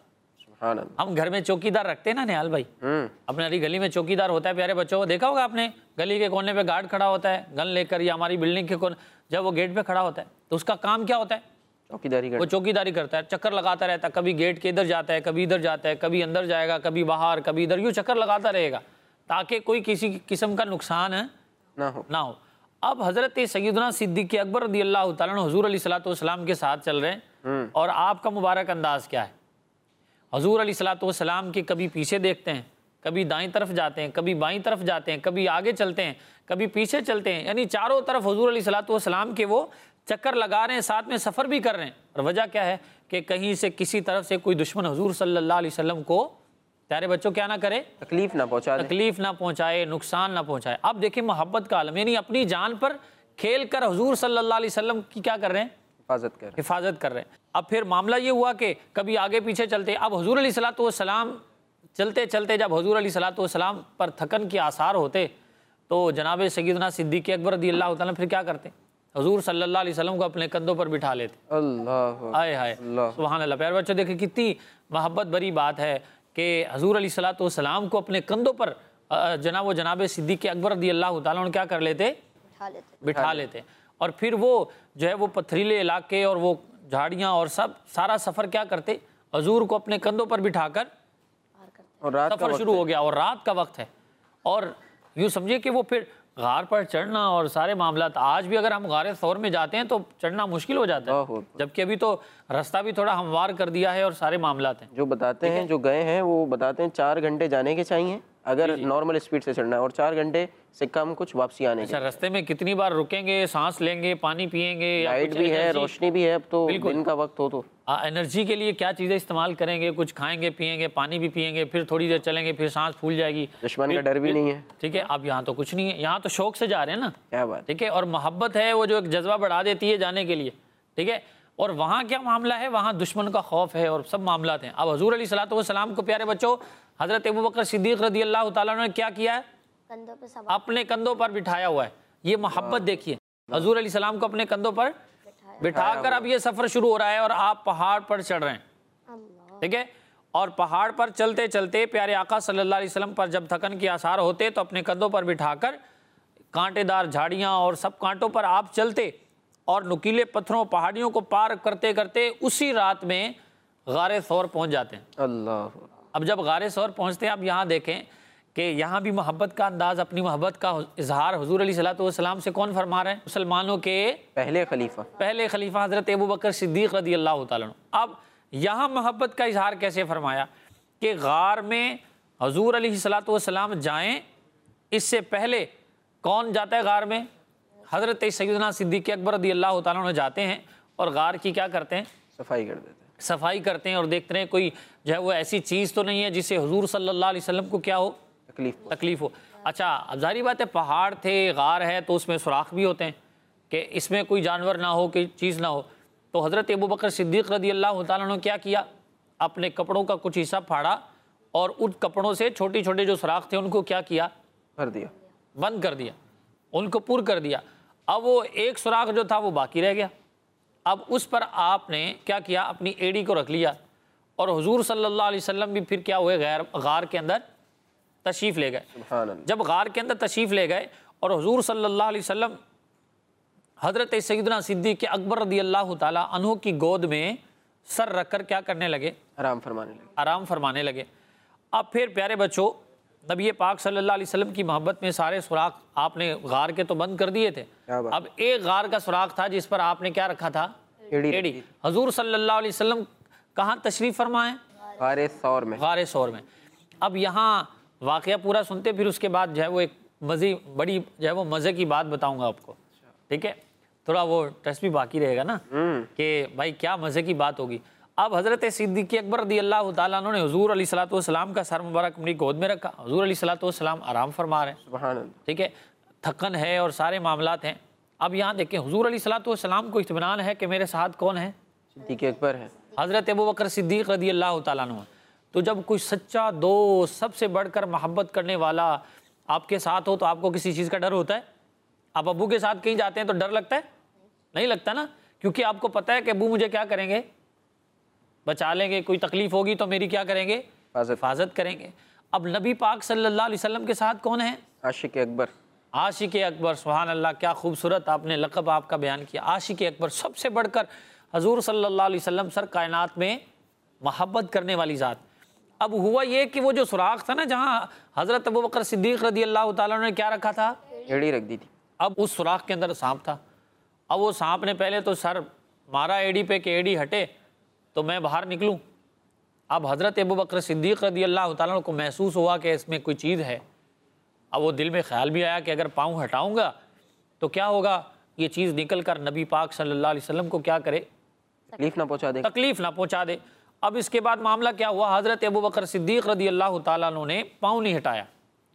हम घर में चौकीदार रखते हैं ना निहाल भाई, अपने अली गली में चौकीदार होता है, प्यारे बच्चों को देखा होगा आपने, गली के कोने पे गार्ड खड़ा होता है गन लेकर, या हमारी बिल्डिंग के कोने जब वो गेट पे खड़ा होता है तो उसका काम क्या होता है, चौकीदारी वो चौकीदारी करता है, चक्कर लगाता रहता है, कभी गेट के इधर जाता है, कभी इधर जाता है, कभी अंदर जाएगा, कभी बाहर, कभी इधर, यूँ चक्कर लगाता रहेगा ताकि कोई किसी किस्म का नुकसान है ना हो ना हो। अब हज़रत सैयदना सिद्दीक़ अकबर रज़ी अल्लाह ताला अन्हु हुज़ूर अलैहिस्सलातु वस्सलाम के साथ चल रहे हैं, और आपका मुबारक अंदाज़ क्या है, हुज़ूर अलैहिस्सलातु वस्सलाम के कभी पीछे देखते हैं, कभी दाईं तरफ जाते हैं, कभी बाईं तरफ जाते हैं, कभी आगे चलते हैं, कभी पीछे चलते हैं, यानी चारों तरफ हुज़ूर अलैहिस्सलातु वस्सलाम के वो चक्कर लगा रहे हैं, साथ में सफ़र भी कर रहे हैं। और वजह क्या है कि कहीं से किसी तरफ से कोई दुश्मन हुज़ूर सल्लल्लाहु अलैहि वसल्लम को प्यारे बच्चों क्या ना करे, तकलीफ ना पहुंचाए, तकलीफ ना पहुंचाए, नुकसान ना पहुंचाए। अब देखिए मोहब्बत का आलम, यानी अपनी जान पर खेल कर हुज़ूर सल्लल्लाहु अलैहि वसल्लम की क्या कर रहे हैं, हिफाजत कर हिफाजत कर रहे हैं। अब फिर मामला ये हुआ कि कभी आगे पीछे चलते, अब हुज़ूर अलैहिस्सलातु वस्सलाम चलते चलते जब हुज़ूर अलैहिस्सलातु वस्सलाम पर थकन के आसार होते तो जनाब सैयदना सिद्दीक़ अकबर रज़ी अल्लाह ताला फिर क्या करते, हुज़ूर सल्लल्लाहु अलैहि वसल्लम को अपने कंधों पर बिठा लेते। अल्लाह आए हाय सुभान अल्लाह। प्यारे बच्चों देखिए कितनी मोहब्बत भरी बात है कि हुज़ूर अलैहिस्सलातु वस्सलाम को अपने कंधों पर जनाब व जनाब सिद्दीक़ अकबर रज़ी अल्लाह ताला अन्हु क्या कर लेते, बिठा लेते बिठा लेते और फिर वो जो है वो पथरीले इलाके और वो झाड़ियाँ और सब सारा सफ़र क्या करते, हुज़ूर को अपने कंधों पर बिठाकर और रात का सफ़र वक्त शुरू हो गया, और रात का वक्त है। और यूँ समझिए कि वो फिर गार पर चढ़ना और सारे मामला, आज भी अगर हम गारे सौर में जाते हैं तो चढ़ना मुश्किल हो जाता है, बहुत। जबकि अभी तो रास्ता भी थोड़ा हमवार कर दिया है और सारे मामला हैं। जो बताते हैं, जो गए हैं वो बताते हैं चार घंटे जाने के चाहिए अगर नॉर्मल स्पीड से चढ़ना है, और चार घंटे से कम कुछ वापसी आने अच्छा, के। रास्ते में कितनी बार रुकेंगे, सांस लेंगे, पानी पिएंगे, या लाइट कुछ भी है, एनर्जी- रोशनी भी है, अब तो बिल्कुल। दिन का वक्त हो तो आ, एनर्जी के लिए क्या चीज़ें इस्तेमाल करेंगे, कुछ खाएंगे पिएंगे, पानी भी पिएंगे, फिर थोड़ी देर चलेंगे, फिर सांस फूल जाएगी, दुश्मन का फिर- डर भी फिर- नहीं है। ठीक है, अब यहाँ तो कुछ नहीं है, यहाँ तो शौक से जा रहे हैं ना, क्या बात। ठीक है, और मोहब्बत है वो जो एक जज्बा बढ़ा देती है जाने के लिए। ठीक है, और वहाँ क्या मामला है, वहाँ दुश्मन का खौफ है और सब मामला हैं। अब हुज़ूर अलैहिस्सलातु वस्सलाम को प्यारे बच्चों हज़रत अबू बकर सिद्दीक़ रज़ी अल्लाह ताला अन्हु ने क्या किया है, कंधों पे सवार अपने कंधों पर बिठाया हुआ है। ये मोहब्बत देखिए, हुज़ूर अलैहिस्सलाम को अपने कंधों पर बिठा कर अब ये सफ़र शुरू हो रहा है और आप पहाड़ पर चढ़ रहे हैं। अल्लाह ठीक है, और पहाड़ पर चलते चलते प्यारे आका सल्लल्लाहु अलैहि वसल्लम पर जब थकन के आसार होते तो अपने कंधों पर बिठाकर कांटेदार झाड़ियाँ और सब कांटों पर आप चलते और नुकीले पत्थरों पहाड़ियों को पार करते करते उसी रात में गारे सौर पहुँच जाते हैं। अल्लाह। अब जब गारे सौर पहुँचते हैं, अब यहाँ देखें कि यहाँ भी मोहब्बत का अंदाज़, अपनी मोहब्बत का इजहार हुज़ूर अलैहिस्सलातु वस्सलाम से कौन फरमा रहे हैं, मुसलमानों के पहले खलीफा पहले खलीफा हज़रत अबू बकर सिद्दीक़ रज़ी अल्लाह ताला अन्हु। अब यहाँ मोहब्बत का इजहार कैसे फरमाया कि गार में हुजूर अलैहिस्सलातु वस्सलाम जाएं, इससे पहले कौन जाता है गार में? हज़रत सैयदना सिद्दीक़ अकबर रज़ियल्लाहु ताला अन्हु जाते हैं और गार की क्या करते हैं? सफाई कर देते हैं। सफाई करते हैं और देखते हैं कोई जो है वो ऐसी चीज़ तो नहीं है जिससे हुजूर सल्लल्लाहु अलैहि वसल्लम को क्या हो? तकलीफ तकलीफ हो। अच्छा, अब जारी बात है पहाड़ थे, गार है, तो उसमें सुराख भी होते हैं कि इसमें कोई जानवर ना हो, कोई चीज़ ना हो। तो हज़रत अबू बकर सिद्दीक़ रज़ियल्लाहु ताला अन्हु क्या किया? अपने कपड़ों का कुछ हिस्सा फाड़ा और उन कपड़ों से छोटे छोटे जो सुराख थे उनको क्या किया? भर दिया, बंद कर दिया, उनको पूर कर दिया। अब वो एक सुराख जो था वो बाकी रह गया। अब उस पर आपने क्या किया? अपनी एड़ी को रख लिया और हुजूर सल्लल्लाहु अलैहि वसल्लम भी फिर क्या हुए? गैर गार के अंदर तशरीफ़ ले गए। सुभान अल्लाह। जब गार के अंदर तशरीफ़ ले गए और हुजूर सल्लल्लाहु अलैहि वसल्लम हज़रत सैयदना सिद्दीक़ अकबर रज़ियल्लाहु ताला अन्हु की गोद में सर रखकर क्या करने लगे? आराम फरमाने लगे। आराम फरमाने लगे। अब फिर प्यारे बच्चों, नबी पाक सल्लल्लाहु अलैहि वसल्लम की मोहब्बत में सारे सुराख आपने गार के तो बंद कर दिए थे। क्या बात। अब एक गार का सुराख था जिस पर आपने क्या रखा था? एड़ी एड़ी। रखी। हुजूर सल्लल्लाहु अलैहि वसल्लम कहाँ तशरीफ़ फरमाए? गारे सौर में। गारे सौर में। अब यहाँ वाक़या पूरा सुनते, फिर उसके बाद जो है वो एक मज़े बड़ी जो है वो मज़े की बात बताऊँगा आपको, ठीक है? थोड़ा वो टेस्ट भी बाकी रहेगा ना कि भाई क्या मज़े की बात होगी। अब हज़रत सिद्दीक़ अकबर रज़ियल्लाहु ताला अन्हु ने हुजूर अलैहिस्सलातु वस्सलाम का सर मुबारक अपनी गोद में रखा। हुजूर अलैहिस्सलातु वस्सलाम आराम फरमा रहे हैं, सुभान अल्लाह। ठीक है? थकन है और सारे मामलात हैं। अब यहाँ देखें, हुजूर अलैहिस्सलातु वस्सलाम को इत्मीनान है कि मेरे साथ कौन है? सिद्दीक़ अकबर है। हज़रत अबू बकर सिद्दीक़ रज़ियल्लाहु ताला अन्हु। तो जब कोई सच्चा दोस्त, सबसे बढ़कर मोहब्बत करने वाला आपके साथ हो तो आपको किसी चीज़ का डर होता है? आप अबू के साथ कहीं जाते हैं तो डर लगता है? नहीं लगता ना, क्योंकि आपको पता है कि अबू मुझे क्या करेंगे? बचा लेंगे। कोई तकलीफ होगी तो मेरी क्या करेंगे? हिफाजत करेंगे। अब नबी पाक सल्लल्लाहु अलैहि वसल्लम के साथ कौन है? आशिक अकबर। आशिक अकबर। सुभान अल्लाह, क्या खूबसूरत आपने लक़ब आपका बयान किया। आशिक अकबर, सबसे बढ़कर हजूर सल्लल्लाहु अलैहि वसल्लम सर कायनात में मोहब्बत करने वाली ज़ात। अब हुआ ये कि वो जो सुराख था ना जहाँ हज़रत अबू बकर सिद्दीक़ रज़ियल्लाहु ताला अन्हु ने क्या रखा था? एड़ी रख दी थी। अब उस सुराख के अंदर सांप था। अब वो सांप ने पहले तो सर मारा एड़ी पे कि एड़ी हटे तो मैं बाहर निकलूं। अब हज़रत अबू बकर सिद्दीक़ रज़ियल्लाहु ताला अन्हु को महसूस हुआ कि इसमें कोई चीज़ है। अब वो दिल में ख्याल भी आया कि अगर पाँव हटाऊंगा तो क्या होगा? ये चीज़ निकल कर नबी पाक सल्लल्लाहु अलैहि वसल्लम को क्या करे? तकलीफ ना पहुंचा दे। तकलीफ ना पहुंचा दे। अब इसके बाद मामला क्या हुआ? हज़रत अबू बकर सिद्दीक़ रज़ियल्लाहु ताला अन्हु ने पाँव नहीं हटाया।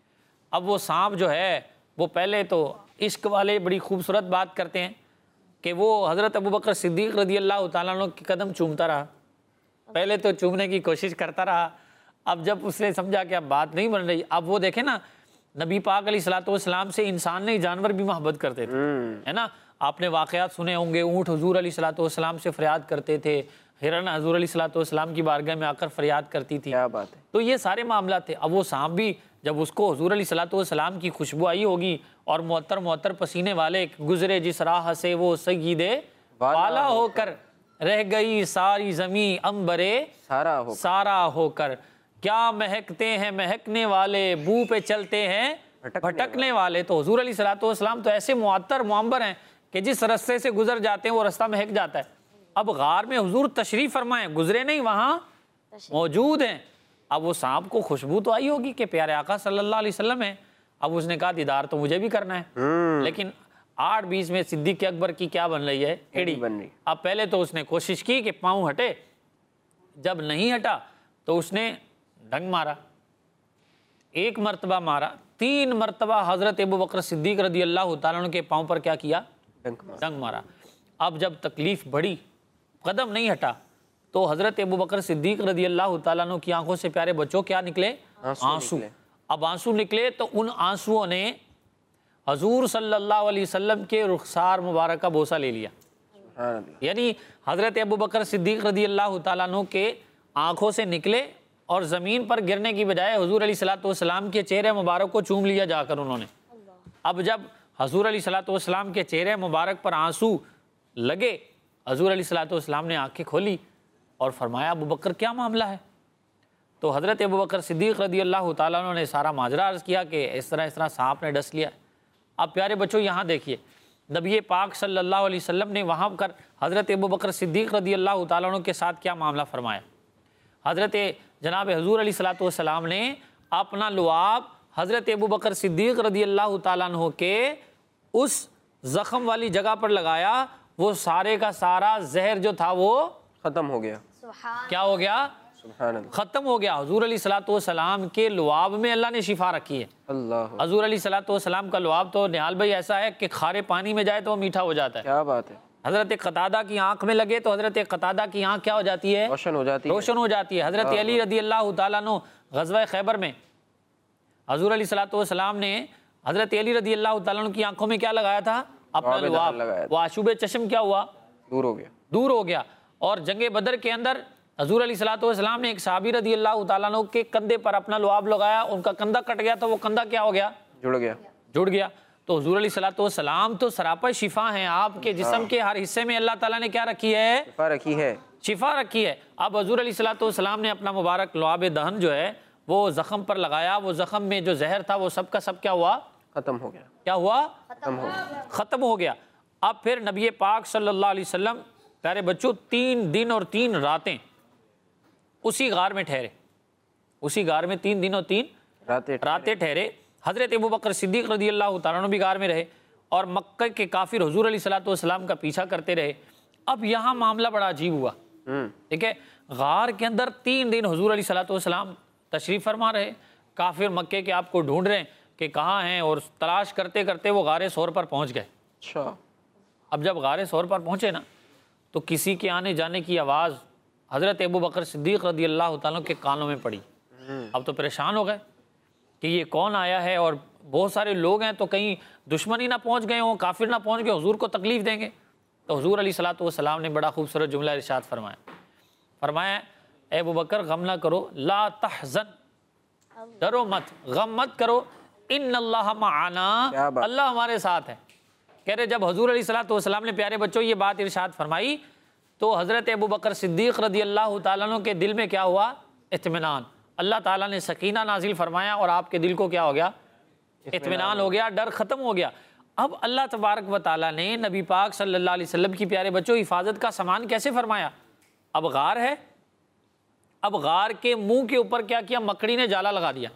अब वो सांप जो है वो पहले तो इश्क वाले बड़ी खूबसूरत बात करते हैं कि वो हज़रत अबू बकर सिद्दीक़ रज़ियल्लाहु ताला अन्हु के कदम चूमता रहा। पहले तो चूमने की कोशिश करता रहा। अब जब उसने समझा कि अब बात नहीं बन रही, अब वो देखे ना नबी पाक अलैहिस्सलातु वस्सलाम से इंसान नहीं जानवर भी मोहब्बत करते थे, है ना? आपने वाक़यात सुने होंगे, ऊँट हुजूर अलैहिस्सलातु वस्सलाम से फरियाद करते थे, हिरन हुजूर अलैहिस्सलातु वस्सलाम की बारगाह में आकर फरियाद करती थी। क्या बात है। तो ये सारे मामला थे। अब वो सांप भी जब उसको हुजूर अलैहिस्सलातु वस्सलाम की खुशबू आई होगी और मुअत्तर मुअत्तर पसीने वाले गुजरे जिस राह से वो सय्यिदे वाला होकर रह गई सारी ज़मीं अंबरे सारा हो सारा होकर, क्या महकते हैं महकने वाले, बू पे चलते हैं भटकने भटकने वाले। तो हुजूर अलैहिस्सलातु वस्सलाम तो ऐसे मुअत्तर मुअंबर हैं कि जिस रास्ते से गुजर जाते हैं वो रास्ता महक जाता है। अब गार में हुजूर तशरीफ़ फरमाए, गुजरे नहीं, वहाँ मौजूद हैं। अब वो सांप को खुशबू तो आई होगी कि प्यारे आका सल्लल्लाहु अलैहि वसल्लम है। अब उसने कहा दीदार तो मुझे भी करना है, लेकिन आठ बीस में सिद्दीक़ अकबर की क्या बन रही है? एड़ी बन रही। अब पहले तो उसने कोशिश की कि पाँव हटे, जब नहीं हटा तो उसने डंग मारा, एक मरतबा मारा, तीन मरतबा हज़रत अबू बकर सिद्दीक़ रज़ियल्लाहु ताला अन्हु के पाँव पर क्या किया? डंक मारा। डंग मारा। अब जब तकलीफ़ बढ़ी, कदम नहीं हटा, तो हज़रत अबू बकर सिद्दीक़ रज़ियल्लाहु ताला अन्हु की आंखों से प्यारे बच्चों क्या निकले? आंसू। निकले। अब आंसू निकले तो उन आंसुओं ने हजूर सल्लल्लाहु अलैहि वसल्लम के रुखसार मुबारक का बोसा ले लिया। सुभान अल्लाह। यानी हज़रत अबू बकर सिद्दीक़ रज़ियल्लाहु ताला अन्हु के आंखों से निकले और ज़मीन पर गिरने की बजाय हुजूर अलैहिस्सलातु वस्सलाम के चेहरे मुबारक को चूम लिया जाकर उन्होंने। अब जब हुजूर अलैहिस्सलातु वस्सलाम के चेहरे मुबारक पर आंसू लगे, हुजूर अलैहिस्सलातु वस्सलाम ने आंखें खोली और फरमाया अबू बकर क्या मामला है? तो हज़रत अबू बकर सिद्दीक़ रज़ियल्लाहु ताला अन्हु ने सारा माजरा अर्ज़ किया कि इस तरह इस तरह सांप ने डस लिया। अब प्यारे बच्चों यहाँ देखिए, नबी पाक सल्लल्लाहु अलैहि वसल्लम ने वहाँ कर हज़रत अबू बकर सिद्दीक़ रज़ियल्लाहु ताला अन्हु के साथ क्या मामला फरमाया? हज़रत जनाब हुजूर अलैहिस्सलातु वस्सलाम ने अपना लुआब हज़रत अबू बकर सिद्दीक़ रदी अल्लाह ताला अन्हु के उस ज़ख़म वाली जगह पर लगाया, वो सारे का सारा जहर जो था वो खत्म हो गया। क्या हो गया? सुभान अल्लाह। खत्म हो गया। हुजूर अलैहिस्सलातु वस्सलाम के लुआब में अल्लाह ने शिफा रखी है। अल्लाह। हुजूर अलैहिस्सलातु वस्सलाम का लुआब तो निहाल भाई ऐसा है कि खारे पानी में जाए तो वो मीठा हो जाता है। क्या बात है। हजरत कतादा की आंख में लगे तो हजरत कतादा की आंख क्या हो जाती है? रोशन हो जाती है। रोशन हो जाती है। हजरत अली रदी अल्लाह ताला अन्हु ग़ज़वा खैबर में हुजूर अलैहिस्सलातु वस्सलाम ने हजरत अली रदी अल्लाह ताला अन्हु की आंखों में क्या लगाया था? अपना लुआब लुआब। लगाया था। वो आशूब चश्म क्या हुआ? दूर हो गया। दूर हो गया। और जंगे बदर के अंदर हजूर अलैहिस्सलातु वस्सलाम ने एक सहाबी रदी अल्लाह ताला अन्हु के कंधे पर अपना लुआब लगाया, उनका कंधा कट गया तो वो कंधा क्या हो गया? जुड़ गया। जुड़ गया। तो हुजूर अलैहिस्सलातु वस्सलाम तो सरापा शिफा हैं, आपके जिस्म के हर हिस्से में अल्लाह ताला ने क्या रखी है? शिफा रखी है। शिफा रखी है। अब हुजूर अलैहिस्सलातु वस्सलाम ने अपना मुबारक लुआब दहन जो है वो जख्म पर लगाया, वो जख्म में जो जहर था वो सब का सब क्या हुआ? खत्म हो गया। क्या हुआ? खत्म हो गया। खत्म हो गया। अब फिर नबी पाक सल्लल्लाहु अलैहि वसल्लम प्यारे बच्चों तीन दिन और तीन रातें उसी गार में ठहरे। उसी गार में तीन दिन और तीन रातें रातें ठहरे। हजरत अबू बकर सिद्दीक़ रदी अल्लाह ताला अन्हु भी गार में रहे और मक्का के काफिर हुजूर अलैहिस्सलातु वस्सलाम का पीछा करते रहे। अब यहाँ मामला बड़ा अजीब हुआ। ठीक है, गार के अंदर तीन दिन हुजूर अलैहिस्सलातु वस्सलाम तशरीफ फरमा रहे, काफिर मक्के के आपको ढूंढ रहे हैं कि कहाँ हैं, और तलाश करते करते वो गारे सौर पर पहुँच गए। अच्छा। अब जब गारे सौर पर पहुँचे ना तो किसी के आने जाने की आवाज़ हज़रत अबू बकर सिद्दीक़ रदी अल्लाह ताला के कानों में पड़ी। अब तो परेशान हो गए कि ये कौन आया है, और बहुत सारे लोग हैं, तो कहीं दुश्मन ही ना पहुँच गए हों, काफिर ना पहुँच गए, हुजूर को तकलीफ़ देंगे। तो हुजूर अलैहिस्सलातु वस्सलाम ने बड़ा खूबसूरत जुमला इरशाद फरमाया फरमाया ए अबू बकर गम ना करो, ला तहज़न, डरो मत, गम मत करो, इन्नल्लाह मआना, अल्लाह हमारे साथ है। कह रहे जब हुजूर अलैहिस्सलातु वस्सलाम ने प्यारे बच्चों ये बात इरशाद फरमाई तो हज़रत अबू बकर सिद्दीक़ रदी अल्लाह ताला अन्हु के दिल में क्या हुआ? इत्मीनान। अल्लाह ताला ने सकीना नाजिल फरमाया और आपके दिल को क्या हो गया? इत्मीनान हो गया, डर ख़त्म हो गया। अब अल्लाह तबारक व तआला ने नबी पाक सल्लल्लाहु अलैहि वसल्लम की प्यारे बच्चों हिफाजत का सामान कैसे फरमाया? अब गार है, अब गार के मुंह के ऊपर क्या किया? मकड़ी ने जाला लगा दिया,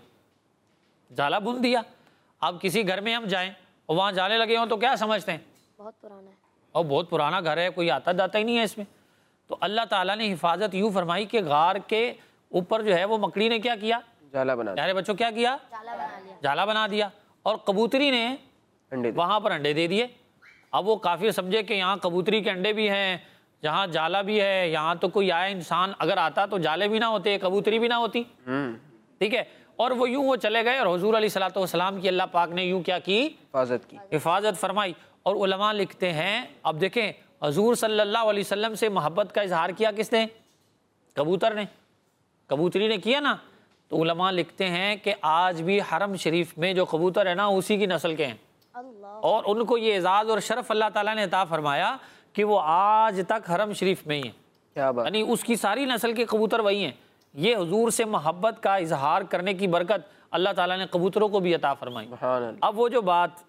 जाला बुन दिया। अब किसी घर में हम जाएं और वहाँ जाले लगे हों तो क्या समझते हैं? बहुत पुराना है और बहुत पुराना घर है, कोई आता जाता ही नहीं है इसमें। तो अल्लाह ताला ने हिफाजत यूँ फरमाई कि गार के ऊपर जो है वो मकड़ी ने क्या किया? जाला बना दिया। प्यारे बच्चों क्या किया? जाला बना लिया। जाला बना दिया। और कबूतरी ने अंडे वहाँ पर अंडे दे दिए। अब वो काफिर समझे कि यहाँ कबूतरी के अंडे भी हैं, जहाँ जाला भी है, यहाँ तो कोई आया इंसान अगर आता तो जाले भी ना होते, कबूतरी भी ना होती। ठीक है, और वो यूं वो चले गए और हुजूर अलैहिस्सलातु वस्सलाम की अल्लाह पाक ने यूं क्या की? हिफाजत की, हिफाजत फरमाई। और उलमा लिखते हैं, अब देखें हुजूर सल्लल्लाहु अलैहि वसल्लम से मोहब्बत का इजहार किया किसने? कबूतर ने, कबूतरी ने किया ना। तो उलमा लिखते हैं कि आज भी हरम शरीफ में जो कबूतर है ना उसी की नस्ल के हैं, और उनको ये एजाज़ और शरफ अल्लाह ताला ने अता फरमाया कि वो आज तक हरम शरीफ में ही है। क्या बात। यानी उसकी सारी नस्ल के कबूतर वही हैं। ये हुजूर से मोहब्बत का इजहार करने की बरकत अल्लाह ताला ने कबूतरों को भी अता फरमाई। अब वो जो बात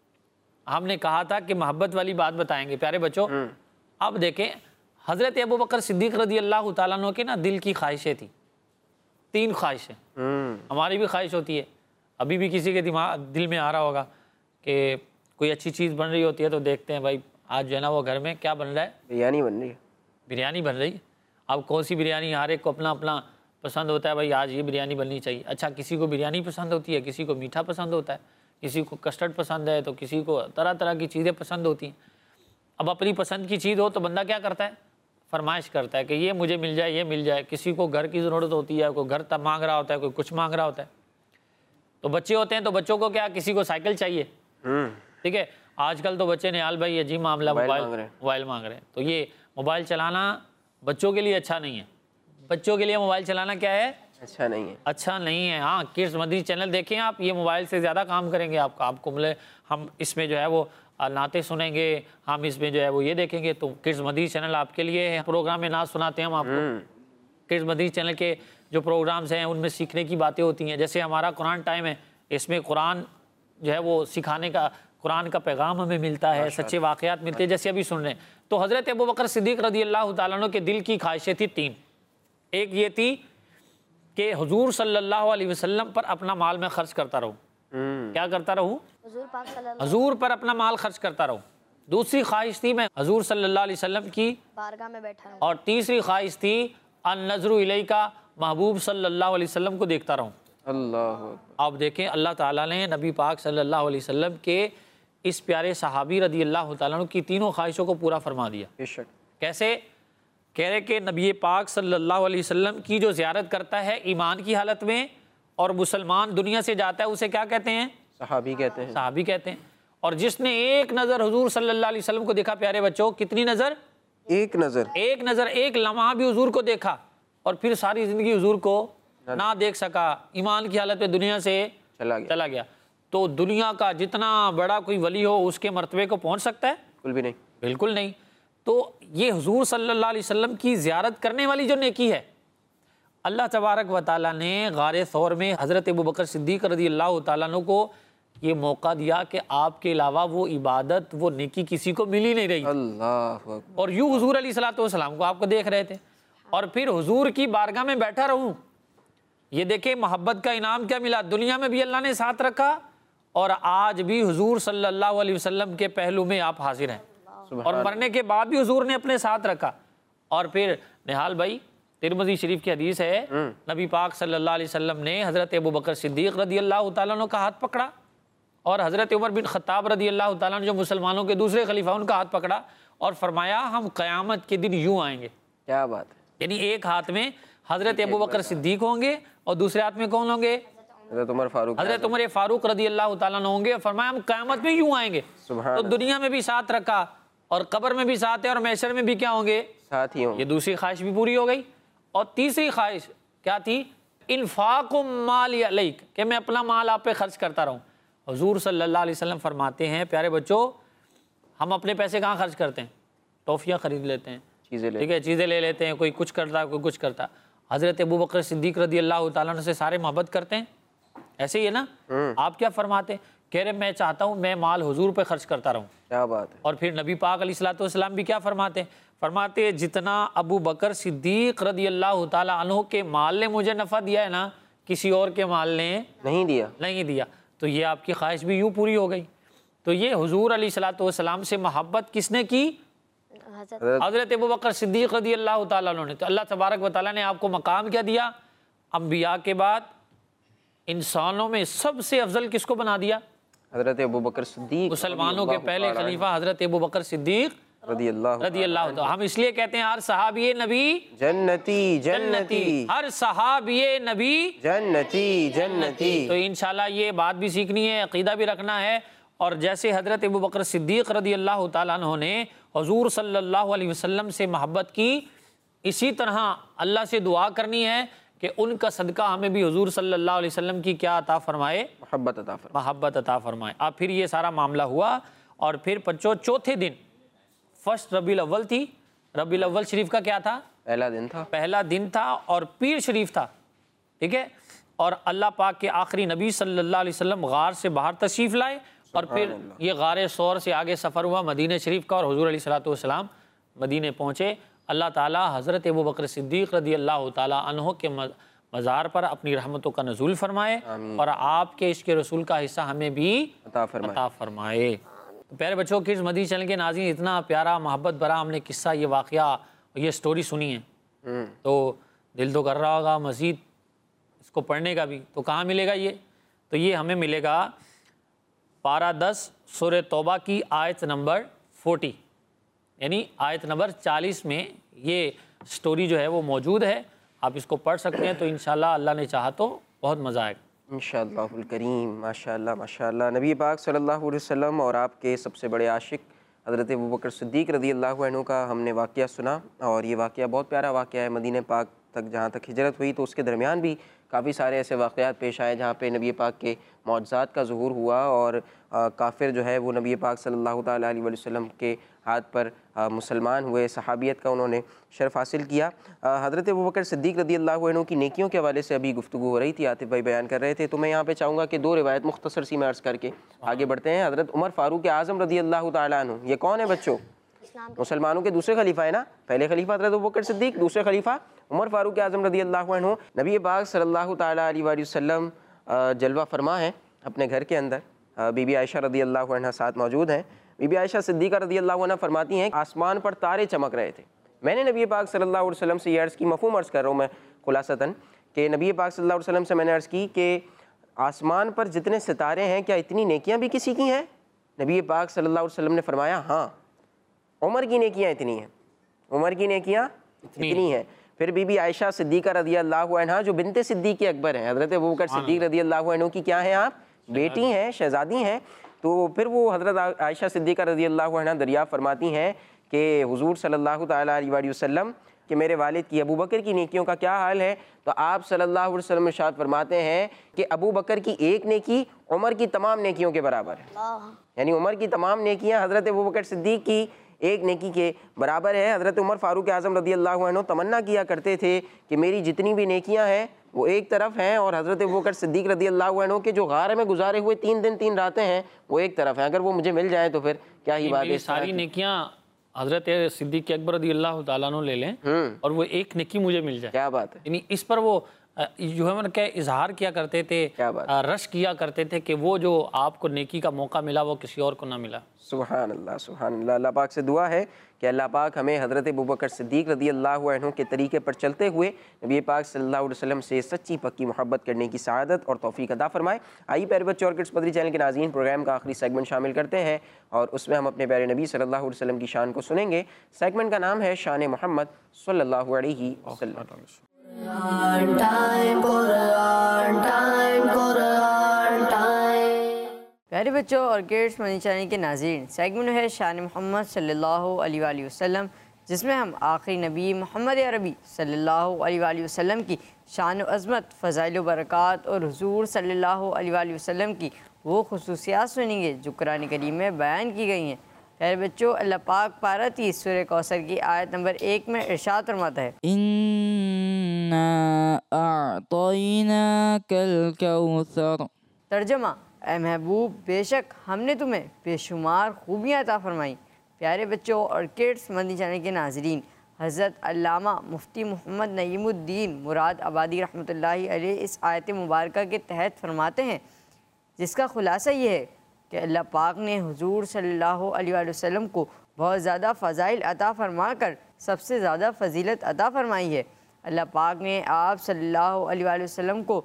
हमने कहा था कि मोहब्बत वाली बात बताएंगे प्यारे बच्चों। अब देखें हज़रत अबू बकर सिद्दीक़ रदी अल्लाह ताला अन्हु के ना दिल की ख्वाहिशें थी, तीन ख्वाहिशें। हमारी भी ख्वाहिश होती है, अभी भी किसी के दिमाग दिल में आ रहा होगा कि कोई अच्छी चीज़ बन रही होती है तो देखते हैं भाई आज जो है ना वो घर में क्या बन रहा है? बिरयानी बन रही है। बिरयानी बन रही है। अब कौन सी बिरयानी, हर एक को अपना अपना पसंद होता है, भाई आज ये बिरयानी बननी चाहिए। अच्छा, किसी को बिरयानी पसंद होती है, किसी को मीठा पसंद होता है, किसी को कस्टर्ड पसंद है, तो किसी को तरह तरह की चीज़ें पसंद होती हैं। अब अपनी पसंद की चीज़ हो तो बंदा क्या करता है? फरमाइश करता है कि ये मुझे मिल जाए, ये मिल जाए। किसी को घर की ज़रूरत होती है, कोई घर तब मांग रहा होता है, कोई कुछ मांग रहा होता है। तो बच्चे होते हैं तो बच्चों को क्या, किसी को साइकिल चाहिए। ठीक है, आजकल तो बच्चे ने हाल भाई ये जी मामला मोबाइल मोबाइल मांग रहे हैं। तो ये मोबाइल चलाना बच्चों के लिए अच्छा नहीं है। बच्चों के लिए मोबाइल चलाना क्या है? अच्छा नहीं है। अच्छा नहीं है। हाँ, किड्स मदनी चैनल देखें आप, ये मोबाइल से ज़्यादा काम करेंगे आपका। आपको मिले हम इसमें जो है वो नाते सुनेंगे, हम इसमें जो है वो ये देखेंगे। तो किड्स मदनी चैनल आपके लिए है। प्रोग्राम में नात सुनाते हैं हम आपको। किड्स मदनी चैनल के जो प्रोग्राम्स हैं उनमें सीखने की बातें होती हैं। जैसे हमारा कुरान टाइम है, इसमें कुरान जो है वो सिखाने का, कुरान का पैगाम हमें मिलता है, सच्चे वाक़यात मिलते हैं, जैसे अभी सुन रहे हैं। तो हज़रत अबू बकर सिद्दीक़ रदी अल्लाह ताला अन्हु के दिल की ख्वाहिशें थी तीन। एक ये थी कि हुजूर सल्लल्लाहु अलैहि वसल्लम पर अपना माल मैं खर्च करता रहूं। क्या करता रहूं? हुजूर पाक सल्लल्लाहु हुजूर पर अपना माल खर्च करता रहूं। दूसरी ख्वाहिश थी मैं हुजूर सल्लल्लाहु अलैहि वसल्लम की, बारगाह में बैठा हूँ। और तीसरी ख्वाहिश थी अन नजरु इलैका, महबूब सल्लल्लाहु अलैहि वसल्लम को देखता रहूं। अल्लाह आप देखें अल्लाह ताला ने नबी पाक सल्लल्लाहु अलैहि वसल्लम के इस प्यारे सहाबी रदी अल्लाह ताला अन्हु की तीनों ख्वाहिशों को पूरा फरमा दिया। बेशक। कैसे? कह रहे कि नबी पाक सल्लल्लाहु अलैहि वसल्लम की जो ज़ियारत करता है ईमान की हालत में और मुसलमान दुनिया से जाता है, उसे क्या कहते हैं? सहाबी कहते हैं। सहाबी कहते हैं। और जिसने एक नज़र हुजूर सल्लल्लाहु अलैहि वसल्लम को देखा, प्यारे बच्चों, कितनी नज़र? एक नज़र। एक नज़र, एक लम्हा भी हुजूर को देखा और फिर सारी ज़िंदगी हुजूर को ना देख सका, ईमान की हालत में दुनिया से चला गया। चला गया। तो दुनिया का जितना बड़ा कोई वली हो उसके मर्तबे को पहुंच सकता है? बिल्कुल भी नहीं। बिल्कुल नहीं। तो ये हुजूर सल्लल्लाहु अलैहि वसल्लम की ज़ियारत करने वाली जो नेकी है, अल्लाह तबारक व तआला ने गारे सौर में हज़रत अबू बकर सिद्दीक़ रज़ी अल्लाह तआला अन्हु को ये मौका दिया कि आपके अलावा वो इबादत, वो नेकी किसी को मिल ही नहीं रही। अल्लाह अकबर। और यूँ हुजूर अलैहिस्सलातु वस्सलाम को आपको देख रहे थे और फिर हुजूर की बारगाह में बैठा रहूं। ये देखे मोहब्बत का इनाम क्या मिला, दुनिया में भी अल्लाह ने साथ रखा और आज भी हुजूर सल्लल्लाहु अलैहि वसल्लम के पहलू में आप हाजिर हैं और मरने के बाद भी हुजूर ने अपने साथ रखा। और फिर निहाल भाई, तिरमिज़ी शरीफ की हदीस है, नबी पाक सल्लल्लाहु अलैहि वसल्लम ने हज़रत अबू बकर सिद्दीक़ रज़ी अल्लाह तआला अन्हु का हाथ पकड़ा और हज़रत उमर बिन ख़त्ताब रज़ी अल्लाह तआला अन्हु जो मुसलमानों के दूसरे खलीफा, उनका हाथ पकड़ा और फरमाया हम क़यामत के दिन यूँ आएंगे। क्या बात है। यानी एक हाथ में हज़रत अबू बकर सिद्दीक़ होंगे और दूसरे हाथ में कौन होंगे? हज़रत उमर फारूक। हज़रत उमर फारूक रज़ी अल्लाह तआला अन्हु होंगे। फरमाया हम क़यामत में यूँ आएंगे। तो दुनिया में भी साथ रखा और कब्र में भी साथ है और महशर में भी क्या होंगे? साथ ही होंगे। ये दूसरी ख्वाहिश भी पूरी हो गई। और तीसरी ख्वाहिश क्या थी? इन्फाक़ु माली अलैक, कि मैं अपना माल आप पे खर्च करता रहूं। हुजूर सल्लल्लाहु अलैहि वसल्लम फरमाते हैं, प्यारे बच्चों, हम अपने पैसे कहाँ खर्च करते हैं? टॉफ़ियाँ खरीद लेते हैं, चीज़ें, ठीक है, चीज़ें ले लेते हैं, कोई कुछ करता है, कोई कुछ करता। हज़रत अबू बकर सिद्दीक़ रज़ी अल्लाह तआला अन्हु से सारे मोहब्बत करते हैं। ऐसे ही है ना? आप क्या फरमाते? कह रहे मैं चाहता हूँ मैं माल हुजूर पे खर्च करता रहूँ। क्या बात है। और फिर नबी पाक अलैहिस्सलातु वस्सलाम भी क्या फरमाते? फरमाते जितना अबू बकर सिद्दीक़ रज़ी अल्लाह तआला अन्हु के माल ने मुझे नफ़ा दिया है ना, किसी और के माल ने नहीं दिया नहीं दिया। तो ये आपकी ख्वाहिश भी यूँ पूरी हो गई। तो ये हुजूर अलैहिस्सलातु वस्सलाम से मोहब्बत किसने की? हज़रत अबू बकर सिद्दीक़ रज़ी अल्लाह तआला अन्हु ने। तो अल्लाह तबारक व तआला ने आपको मकाम क्या दिया? अंबिया के बाद इंसानों में सबसे अफजल किसको बना दिया? हज़रत अबू बकर सिद्दीक़। मुसलमानों के पहले खलीफा हज़रत अबू बकर सिद्दीक़ रज़ी अल्लाह रज़ी अल्लाह। तो हम इसलिए कहते हैं हर सहाबी नबी जन्नती जन्नती, हर सहाबी नबी जन्नती जन्नती। तो इंशाल्लाह ये बात भी सीखनी है, अकीदा भी रखना है। और जैसे हज़रत अबू बकर सिद्दीक़ रज़ी अल्लाह तआला अन्हु ने हुजूर सल्लल्लाहु अलैहि वसल्लम से मोहब्बत की, इसी तरह अल्लाह से दुआ करनी है कि उनका सदका हमें भी हुजूर सल्लल्लाहु अलैहि वसल्लम की क्या अता फरमाए? मोहब्बत अता फरमाए। मोहब्बत अता फरमाए। अब फिर ये सारा मामला हुआ और फिर बच्चों चौथे दिन, फर्स्ट रबीउल अव्वल थी। रबीउल अव्वल शरीफ का क्या था? पहला दिन था। पहला दिन था और पीर शरीफ था, ठीक है। और अल्लाह पाक के आखिरी नबी सल्लल्लाहु अलैहि वसल्लम गार से बाहर तशरीफ़ लाए और फिर ये गारे सौर से आगे सफ़र हुआ मदीने शरीफ का और हुजूर अलैहिस्सलातु वस्सलाम मदीने पहुँचे। अल्लाह ताला हज़रत अबू बकर सिद्दीक़ रज़ी अल्लाह ताला अन्हु के मज़ार पर अपनी रहमतों का नज़ूल फरमाए और आपके इश्क़ रसूल का हिस्सा हमें भी अता फरमाए, अता फरमाए। तो प्यारे बच्चों, किड्स मदीना चैनल के नाज़रीन, इतना प्यारा मोहब्बत भरा हमने किस्सा, ये वाक़या, ये स्टोरी सुनी है, तो दिल तो कर रहा होगा मज़ीद इसको पढ़ने का भी। तो कहाँ मिलेगा ये? तो ये हमें मिलेगा पारा दस सूरह तौबा की आयत नंबर फोर्टी, यानी आयत नंबर चालीस में ये स्टोरी जो है वो मौजूद है। आप इसको पढ़ सकते हैं। तो इंशाल्लाह अल्लाह ने चाहा तो बहुत मज़ा आएगा इंशाअल्लाहुल करीम। माशाअल्लाह माशाअल्लाह। नबी पाक सल्लल्लाहु अलैहि वसल्लम और आपके सबसे बड़े आशिक हज़रत अबू बकर सिद्दीक़ रज़ी अल्लाहु अन्हु का हमने वाक़या सुना और ये वाक़या बहुत प्यारा वाक़या है। मदीने पाक तक जहाँ तक हिजरत हुई तो उसके दरमियान भी काफ़ी सारे ऐसे वाक़यात पेश आए जहाँ पे नबी पाक के मौजज़ात का ज़ुहूर हुआ और आ, काफिर जो है वो नबी पाक सल्लल्लाहु ताला अलैहि वसल्लम के हाथ पर आ, मुसलमान हुए, सहाबियत का उन्होंने शर्फ़ हासिल किया। हज़रत अबू बकर सिद्दीक़ रज़ियल्लाहु अन्हु की नेकियों के हवाले से अभी गुफ्तगू हो रही थी, आतिफ़ भाई बयान कर रहे थे। तो मैं यहाँ पे चाहूँगा कि दो रिवायत मुख्तसर सी में अर्ज़ करके आगे बढ़ते हैं। हज़रत उमर फ़ारूक आज़म रज़ियल्लाहु ताला अन्हु, ये कौन है बच्चों? मुसलमानों के दूसरे खलीफा है ना। पहले खलीफा हज़रत अबू बकर सिद्दीक़, दूसरे खलीफा उमर फ़ारूक आज़म रज़ी अल्लाह अन्हु, नबी पाक सल्लल्लाहु ताला अलैहि वसल्लम जलवा फरमा है अपने घर के अंदर। बीबी आयशा रज़ी अल्लाह अन्हा साथ मौजूद हैं। बीबी आयशा सिद्दीक़ा रज़ी अल्लाह अन्हा फरमाती हैं, आसमान पर तारे चमक रहे थे। मैंने नबी पाक सल्लल्लाहु अलैहि वसल्लम से ये अर्ज़ की, मफ़हूम अर्ज़ कर रहा हूँ मैं खुलासतन, कि नबी पाक सल्लल्लाहु अलैहि वसल्लम से मैंने अर्ज़ की कि आसमान पर जितने सितारे हैं क्या इतनी नेकियां भी किसी की हैं? नबी पाक सल्लल्लाहु अलैहि वसल्लम ने फरमाया हाँ, उमर की नेकियां इतनी हैं, उमर की नेकियां इतनी हैं। फिर बीबी आयशा सिद्दीक़ा रज़ी अल्लाह अन्हा जो बिनते सिद्दीक़ अकबर हैं, हज़रत अबू बकर सिद्दीक़ रज़ी अल्लाह अन्हु की क्या हैं आप? बेटी हैं, शहज़ादी हैं। तो फिर वो हज़रत आयशा सिद्दीक़ा रज़ी अल्लाह अन्हा दरियाफ़्त फरमाती हैं कि हुज़ूर सल्लल्लाहु ताला अलैहि वसल्लम कि मेरे वालिद की अबू बकर की नेकियों का क्या हाल है? तो आप सल्लल्लाहु अलैहि वसल्लम इरशाद फरमाते हैं कि अबू बकर की एक नेकी उमर की तमाम नेकियों के बराबर है। यानी उमर की तमाम नेकियां हज़रत अबू बकर सिद्दीक़ की एक नेकी के बराबर है। हज़रत उमर फ़ारूक आज़म रज़ी अल्लाह अन्हु तमन्ना किया करते थे कि मेरी जितनी भी नेकियां हैं वो एक तरफ हैं और हज़रत अबू बकर सिद्दीक़ रज़ी अल्लाह अन्हु के जो गार में गुजारे हुए तीन दिन तीन रातें हैं वो एक तरफ हैं। अगर वो मुझे मिल जाए तो फिर क्या ही बात है। सारी नेकियां हज़रत सिद्दीक़ अकबर रज़ी अल्लाह ताला अन्हु ले लें और वो एक नेकी मुझे मिल जाए, क्या बात है। यानी इस पर वो जो है मतलब क्या इजहार किया करते थे, क्या बात, रश किया करते थे कि वो जो आपको नेकी का मौका मिला वो किसी और को ना मिला। सुभान अल्लाह, सुभान अल्लाह। अल्लाह पाक से दुआ है कि अल्लाह पाक हमें हज़रत अबू बकर सिद्दीक़ रज़ी अल्लाह अन्हु के तरीके पर चलते हुए नबी पाक सल्लल्लाहु अलैहि वसल्लम से सच्ची पक्की मोहब्बत करने की सआदत और तौफीक अता फरमाए। आइए प्यारे बच्चों और किड्स मदरी चैनल के नाज़रीन, प्रोग्राम का आखिरी सेगमेंट शामिल करते हैं और उसमें हम अपने प्यारे नबी सल्लल्लाहु अलैहि वसल्लम की शान को सुनेंगे। सेगमेंट का नाम है शान मोहम्मद सल्लल्लाहु अलैहि वसल्लम। Quran time, Quran time, Quran time. प्यारे बच्चों और किड्स मदनी चैनल के नाज़रीन, सेगमेंट है शान मोहम्मद सल्लल्लाहु अलैहि वसल्लम, जिसमें हम आखिरी नबी मोहम्मद अरबी सल्लल्लाहु अलैहि वसल्लम की शान व अज़मत, फ़ज़ाइल व बरक़ात और हुज़ूर सल्लल्लाहु अलैहि वसल्लम की वो खुसूसियात सुनेंगे जो कुरान करीम में बयान की गई हैं। प्यारे बच्चों, अल्लाह पाक पारा तीस सूरह कौसर की आयत नंबर एक में इरशाद फरमाता है, इन्ना अअतैनाकल कौसर। तर्जमा, ए महबूब, बेशक हमने तुम्हें बेशुमार खूबियाँ अता फरमाई। प्यारे बच्चों और किड्स मदनी चैनल के नाज़रीन, हज़रत अल्लामा मुफ्ती मोहम्मद नईमुद्दीन मुराद आबादी रहमतुल्लाहि अलैह इस आयत मुबारका के तहत फरमाते हैं, जिसका खुलासा ये है कि अल्लाह पाक ने हुज़ूर सल्लल्लाहु अलैहि वसल्लम को बहुत ज़्यादा फ़ज़ाइल अता फरमा कर सबसे ज़्यादा फ़जीलत अता फरमाई है। अल्लाह पाक ने आप सल्लल्लाहु अलैहि वसल्लम को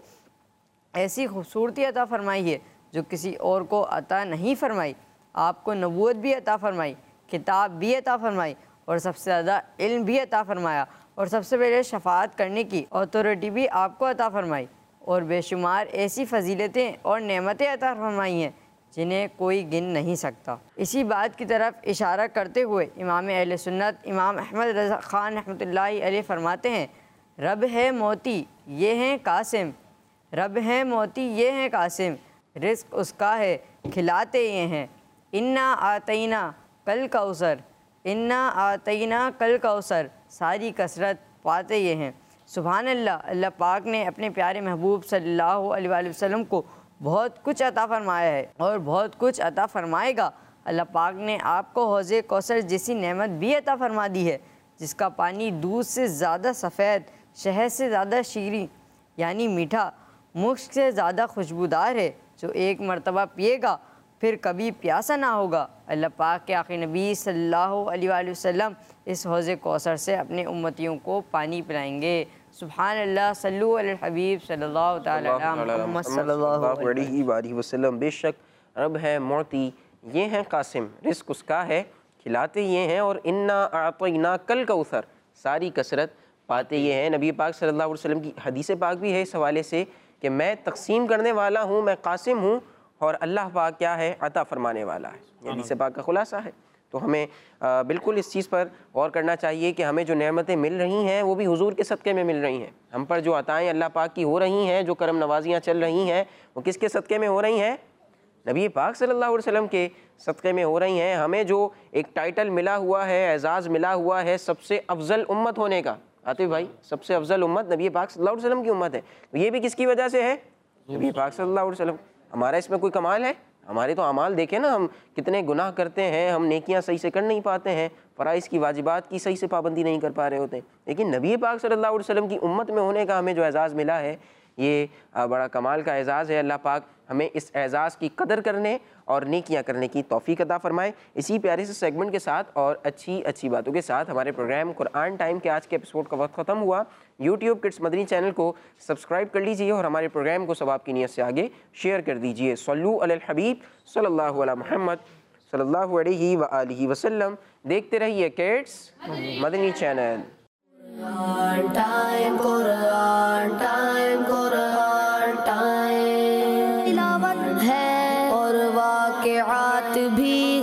ऐसी खूबसूरती अता फरमाई है जो किसी और को अता नहीं फरमाई। आपको नबूवत भी अता फरमाई, किताब भी अता फरमाई और सबसे ज़्यादा इल्म भी अता फरमाया और सबसे पहले शफाअत करने की अथॉरिटी भी आपको अता फरमाई और बेशुमार ऐसी फ़जीलतें और नेमतें अता फरमाई हैं जिन्हें कोई गिन नहीं सकता। इसी बात की तरफ इशारा करते हुए इमाम अहले सुन्नत इमाम अहमद रज़ा ख़ान रहमतुल्लाहि अलैह फरमाते हैं, रब है मोती ये हैं कासिम, रब है मोती ये हैं कासिम, रिज़्क़ उसका है खिलाते ये हैं। इन्ना आतईना कल कौसर, इन्ना आतईना कल कौसर, सारी कसरत पाते ये हैं। सुभान अल्लाह, अल्लाह पाक ने अपने प्यारे महबूब सल्लल्लाहु अलैहि वसल्लम को बहुत कुछ अता फरमाया है और बहुत कुछ अता फरमाएगा। अल्लाह पाक ने आपको हौज़े कौसर जैसी नेमत भी अता फरमा दी है, जिसका पानी दूध से ज़्यादा सफ़ेद, शहद से ज़्यादा शीरी यानी मीठा, मुश्क से ज़्यादा खुशबूदार है, जो एक मरतबा पिएगा फिर कभी प्यासा ना होगा। अल्लाह पाक के आखिरी नबी सल्लल्लाहु अलैहि वसल्लम इस हौज़े कौसर से अपने उम्मतियों को पानी पिलाएंगे। सुभान अल्लाह, सल्लु अलल हबीब सल्लल्लाहु तआला अलैहि मुहम्मद सल्लल्लाहु अलैहि वसल्लम। बेशक रब है मोती ये हैं कासिम, रिज़्क़ उसका है खिलाते ये हैं, और इन्ना आतईना कल कौसर, सारी कसरत पाते ये हैं। नबी पाक सल्लल्लाहु अलैहि वसल्लम की हदीस पाक भी है इस हवाले से कि मैं तकसीम करने वाला हूँ, मैं कासिम हूँ और अल्लाह पाक क्या है, अता फरमाने वाला है। ये हदीस पाक का खुलासा है। तो हमें आ, बिल्कुल इस चीज़ पर गौर करना चाहिए कि हमें जो नेमतें मिल रही हैं वो भी हुजूर के सदक़े में मिल रही हैं। हम पर जो अताएँ अल्लाह पाक की हो रही हैं, जो करम नवाजियाँ चल रही हैं, वो किसके सदक़े में हो रही हैं? नबी पाक सल्लल्लाहु अलैहि वसल्लम के सदक़े में हो रही हैं। हमें जो एक टाइटल मिला हुआ है, एजाज़ मिला हुआ है सबसे अफजल उम्मत होने का, आतिफ भाई, सबसे अफजल उम्मत नबी पाक सल्लल्लाहु अलैहि वसल्लम की उम्मत है। तो ये भी किसकी वजह से है? नबी पाक सल्लल्लाहु अलैहि वसल्लम। हमारा इसमें कोई कमाल है? हमारे तो अमाल देखें ना, हम कितने गुनाह करते हैं, हम नेकियां सही से कर नहीं पाते हैं, फ़राइज़ की वाजिबात की सही से पाबंदी नहीं कर पा रहे होते। लेकिन नबी पाक सल्लल्लाहु अलैहि वसल्लम की उम्मत में होने का हमें जो एज़ाज़ मिला है, ये बड़ा कमाल का एज़ाज़ है। अल्लाह पाक हमें इस एज़ाज़ की कदर करने और नेकियां करने की तौफ़ीक अता फ़रमाए। इसी प्यारे से सेगमेंट के साथ और अच्छी अच्छी बातों के साथ हमारे प्रोग्राम कुरान टाइम के आज के एपिसोड का वक्त ख़त्म हुआ। यूट्यूब किड्स मदनी चैनल को सब्सक्राइब कर लीजिए और हमारे प्रोग्राम को सवाब की नियत से आगे शेयर कर दीजिए। सल्लु अलल हबीब सल्लल्लाहु अला मुहम्मद सल्लल्लाहु अलैहि व आलिहि वसल्लम। देखते रहिए kids Madani channel. Quran time, Quran time, Quran time। तिलावत है और वाक़िआत भी